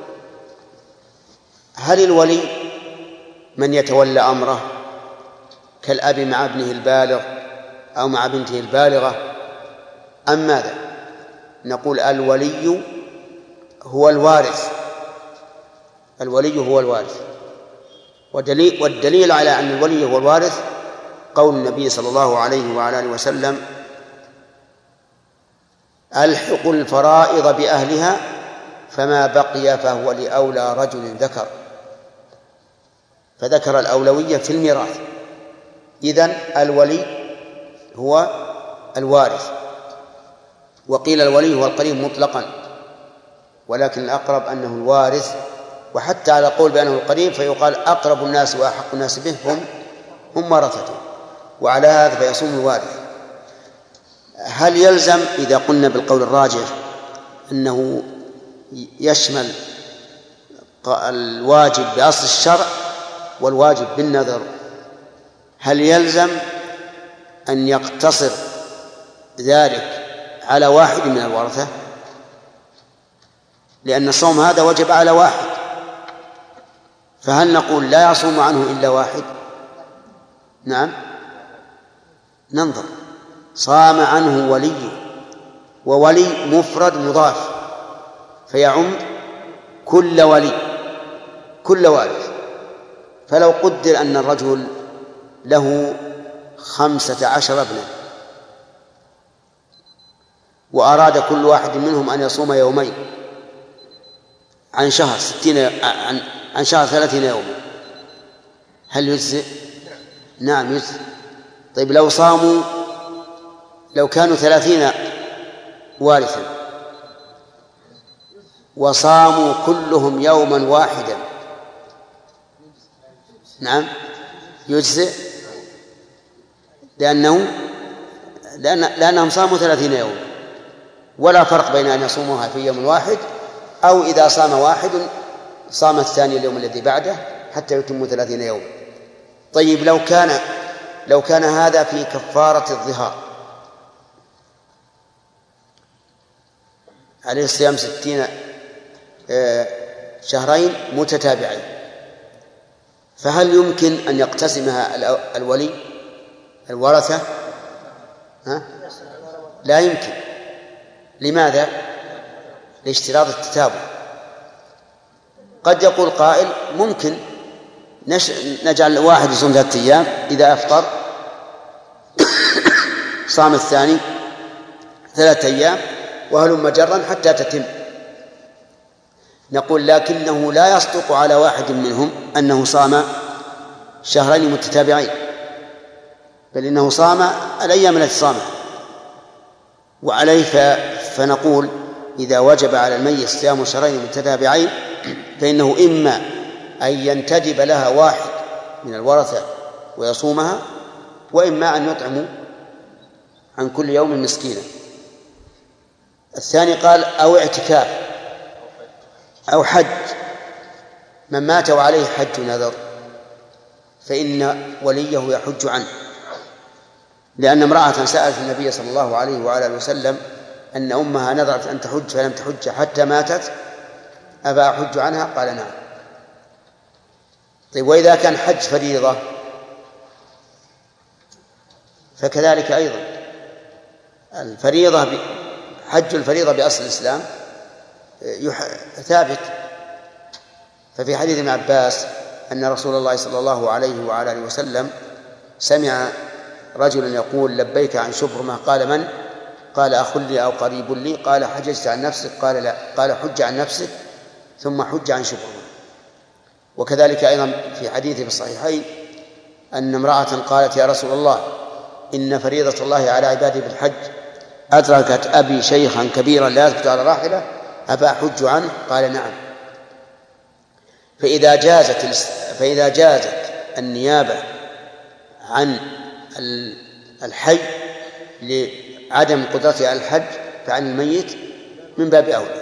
هل الولي من يتولى أمره كالأب مع ابنه البالغ أو مع بنته البالغة أم ماذا؟ نقول الولي هو الوارث. الولي هو الوارث. ودليل والدليل على أن الولي هو الوارث قول النبي صلى الله عليه وعلى آله وسلم: ألحقوا الفرائض بأهلها فما بقي فهو لأولى رجل ذكر. فذكر الأولوية في الميراث. إذن الولي هو الوارث. وقيل الولي هو القريب مطلقا، ولكن الأقرب أنه الوارث. وحتى على قول بأنه القريب فيقال أقرب الناس وأحق الناس به هم هم ورثته، وعلى هذا فيصوم الوارث. هل يلزم إذا قلنا بالقول الراجح أنه يشمل الواجب بأصل الشرع والواجب بالنذر، هل يلزم أن يقتصر ذلك على واحد من الورثة؟ لأن الصوم هذا وجب على واحد، فهل نقول لا يصوم عنه إلا واحد؟ نعم، ننظر. صام عنه ولي، وولي مفرد مضاف فيعم كل ولي كل وارث. فلو قدر أن الرجل له خمسة عشر ابنا وأراد كل واحد منهم أن يصوم يومين عن شهر ستين عن, عن شهر ثلاثين يوما، هل يجزئ؟ نعم يجزئ. طيب لو صاموا لو كانوا ثلاثين وارثا وصاموا كلهم يوما واحدا نعم يجزئ لأنه لأن لأنهم صاموا ثلاثين يوم، ولا فرق بين أن يصوموها في يوم واحد أو إذا صام واحد صام الثاني اليوم الذي بعده حتى يتموا ثلاثين يوم. طيب لو كان لو كان هذا في كفارة الظهار، عليه الصيام ستين شهرين متتابعين، فهل يمكن أن يقتسمها الولي الورثة؟ ها؟ لا يمكن. لماذا؟ لاشتراط التتابع. قد يقول قائل ممكن نش... نجعل واحد يصوم ثلاثة أيام، إذا أفطر صام الثاني ثلاثة أيام وهلم جرا حتى تتم. نقول لكنه لا يصدق على واحد منهم أنه صام شهرين متتابعين، بل إنه صام الأيام التي صامها. وعليه فنقول إذا وجب على الميت صيام شهرين متتابعين فإنه إما أن ينتدب لها واحد من الورثة ويصومها، وإما أن يطعم عن كل يوم مسكينا. الثاني قال أو اعتكاف أو حج. من مات وعليه حج نذر فإن وليه يحج عنه، لأن امرأة سألت النبي صلى الله عليه وعلى وسلم أن أمها نذرت أن تحج فلم تحج حتى ماتت أبا أحج عنها؟ قال نعم. طيب وإذا كان حج فريضة فكذلك أيضا الفريضة ب... حج الفريضة بأصل الإسلام يح... ثابت. ففي حديث ابن عباس أن رسول الله صلى الله عليه وعلى آله وسلم سمع رجلا يقول لبيك عن شبرمة، قال من؟ قال أخ لي أو قريب لي، قال حججت عن نفسك؟ قال لا، قال حج عن نفسك ثم حج عن شبرمة. وكذلك أيضا في حديث في الصحيحين أن امرأة قالت يا رسول الله إن فريضة الله على عباده بالحج أدركت أبي شيخا كبيرا لا يثبت على راحلة أبا أحج عنه؟ قال نعم. فإذا جازت فإذا جازت النيابة عن الحي لعدم قدرته على الحج فعن الميت من باب أولى.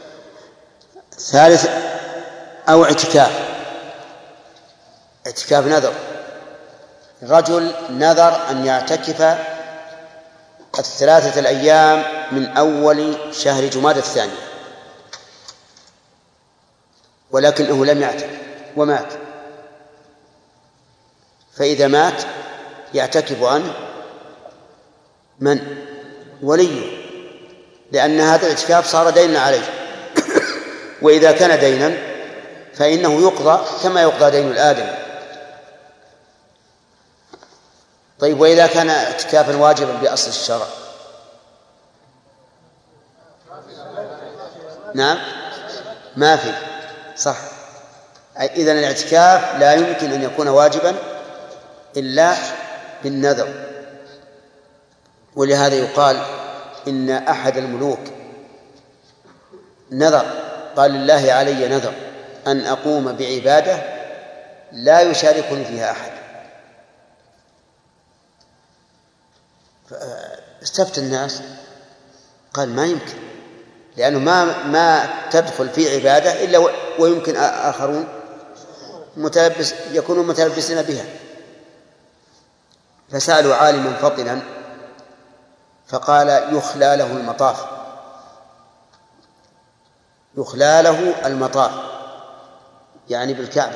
ثالث أو اعتكاف. اعتكاف نذر. رجل نذر أن يعتكف الثلاثة الأيام من أول شهر جمادى الثاني، ولكنه لم يعتكف ومات، فإذا مات يعتكف عنه من؟ وليه، لأن هذا الاعتكاف صار دينا عليه. وإذا كان دينا فإنه يقضى كما يقضى دين الآدم. طيب وإذا كان اعتكافا واجبا بأصل الشرع؟ نعم ما في صح. إذن الاعتكاف لا يمكن أن يكون واجبا إلا بالنذر. ولهذا يقال إن أحد الملوك نذر، قال لله علي نذر أن أقوم بعبادة لا يشاركني فيها أحد. استفتى الناس قال ما يمكن، لأنه ما ما تدخل في عبادة إلا ويمكن آخرون متلبس يكونون متلبسين بها. فسألوا عالما فطنا فقال يخلى له المطاف، يخلى له المطاف يعني بالكعبة،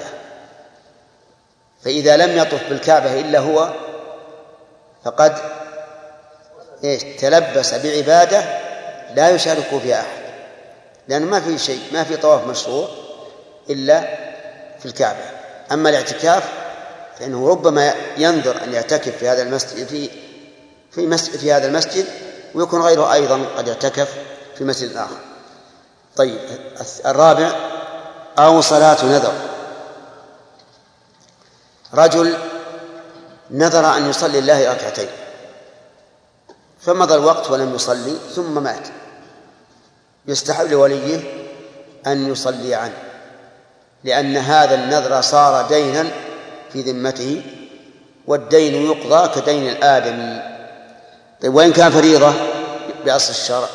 فإذا لم يطف بالكعبة إلا هو فقد إيش تلبس بعبادة لا يشارك فيها أحد، لأنه ما في شيء، ما في طواف مشروع إلا في الكعبة. أما الاعتكاف فإنه ربما ينذر أن يعتكف في هذا المسجد في في مسجد في هذا المسجد ويكون غيره أيضا قد يعتكف في مسجد آخر. طيب الرابع أو صلاة نذر. رجل نذر أن يصلي الله ركعتين فمضى الوقت ولم يصلي ثم مات، يستحب لوليه أن يصلي عنه، لأن هذا النذر صار دينا في ذمته، والدين يقضى كدين الآدمي. طيب وإن كان فريضة بأصل الشرع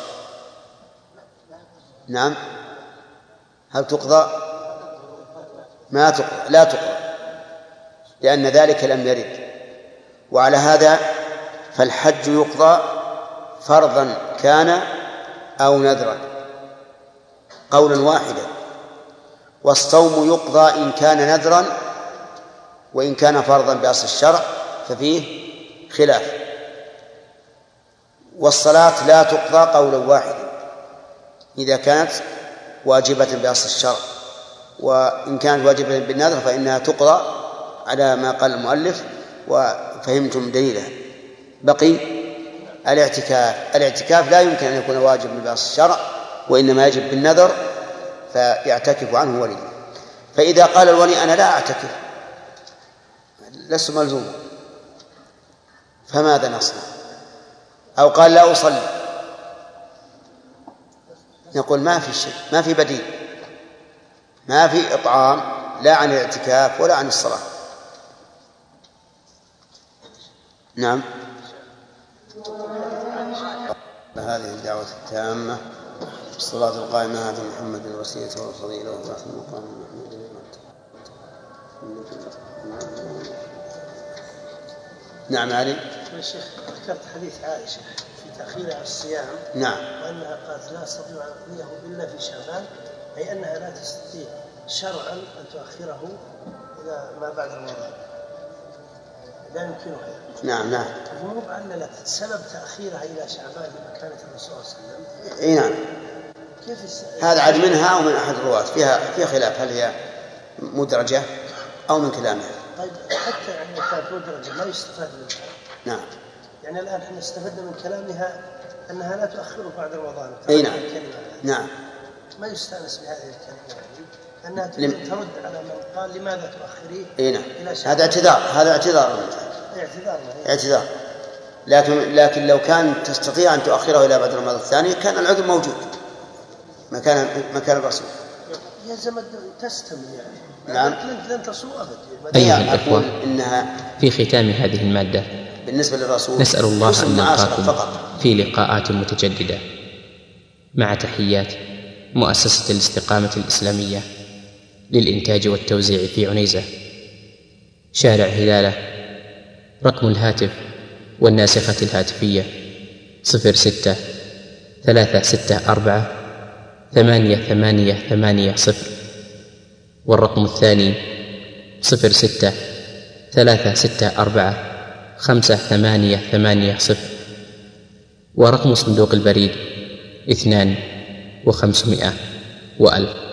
نعم هل تقضى؟ ما تقضى، لا تقضى، لأن ذلك لم يرد. وعلى هذا فالحج يقضى فرضا كان أو نذرا قولا واحدا، والصوم يقضى إن كان نذرا، وإن كان فرضا بأصل الشرع ففيه خلاف. والصلاة لا تقضى قولا واحدا إذا كانت واجبة بأصل الشرع، وإن كانت واجبة بالنذر فإنها تقضى على ما قال المؤلف وفهمتم دليلها. بقي الاعتكاف. الاعتكاف لا يمكن أن يكون واجبا بأصل الشرع، وإنما يجب بالنذر فيعتكف عنه ولي. فإذا قال الولي أنا لا أعتكف لست ملزوما فماذا نصنع؟ أو قال لا أصلي، نقول ما في شيء، ما في بديل، ما في إطعام لا عن الاعتكاف ولا عن الصلاة. نعم. هذه الدعوة التامة الصلاة القائمة هذه محمد الوسيلة والفضيلة وبعث المقام محمود نعم. علي يا شيخ ذكرت حديث عائشة في تأخيرها الصيام، نعم، وأنها قالت لا أستطيع أن أقضيه إلا في شعبان، أي أنها لا تستطيع شرعا أن تؤخره إلى ما بعد رمضان، لا يمكنها. نعم نعم. مو عللت سبب تأخيرها إلى شعبان لما كانت الرسول صلى الله عليه وسلم. إيه نعم. كيف هذا عاد منها أو من أحد الرواة، فيها فيها خلاف هل هي مدرجة أو من كلامها. طيب حتى يعني كانت مدرجة ما يستفاد منها. نعم. يعني الآن احنا استفدنا من كلامها أنها لا تؤخره بعد رمضان. أي نعم. نعم. ما يستأنس بهذه الكلمة يعني أنها لم... ترد على من قال لماذا تؤخريه. أي نعم. هذا اعتذار، هذا اعتذار. اعتذار. اعتذار. لكن لكن لو كان تستطيع أن تؤخره إلى بعد رمضان الثاني كان العذر موجود مكان مكان الرسول. يا زمن تستمر يعني. نعم. لن تصوم أبدا. أيها الإخوة، إنها في ختام هذه المادة بالنسبة للرسول نسأل الله أن نلقاكم في لقاءات متجددة مع تحيات مؤسسة الاستقامة الإسلامية للإنتاج والتوزيع في عنيزة، شارع هلالة. رقم الهاتف والناسخة الهاتفية صفر ستة ثلاثة ستة أربعة ثمانية ثمانية ثمانية صفر، والرقم الثاني صفر ستة ثلاثة ستة أربعة خمسة ثمانية ثمانية صفر، ورقم صندوق البريد اثنان وخمسمائة وألف.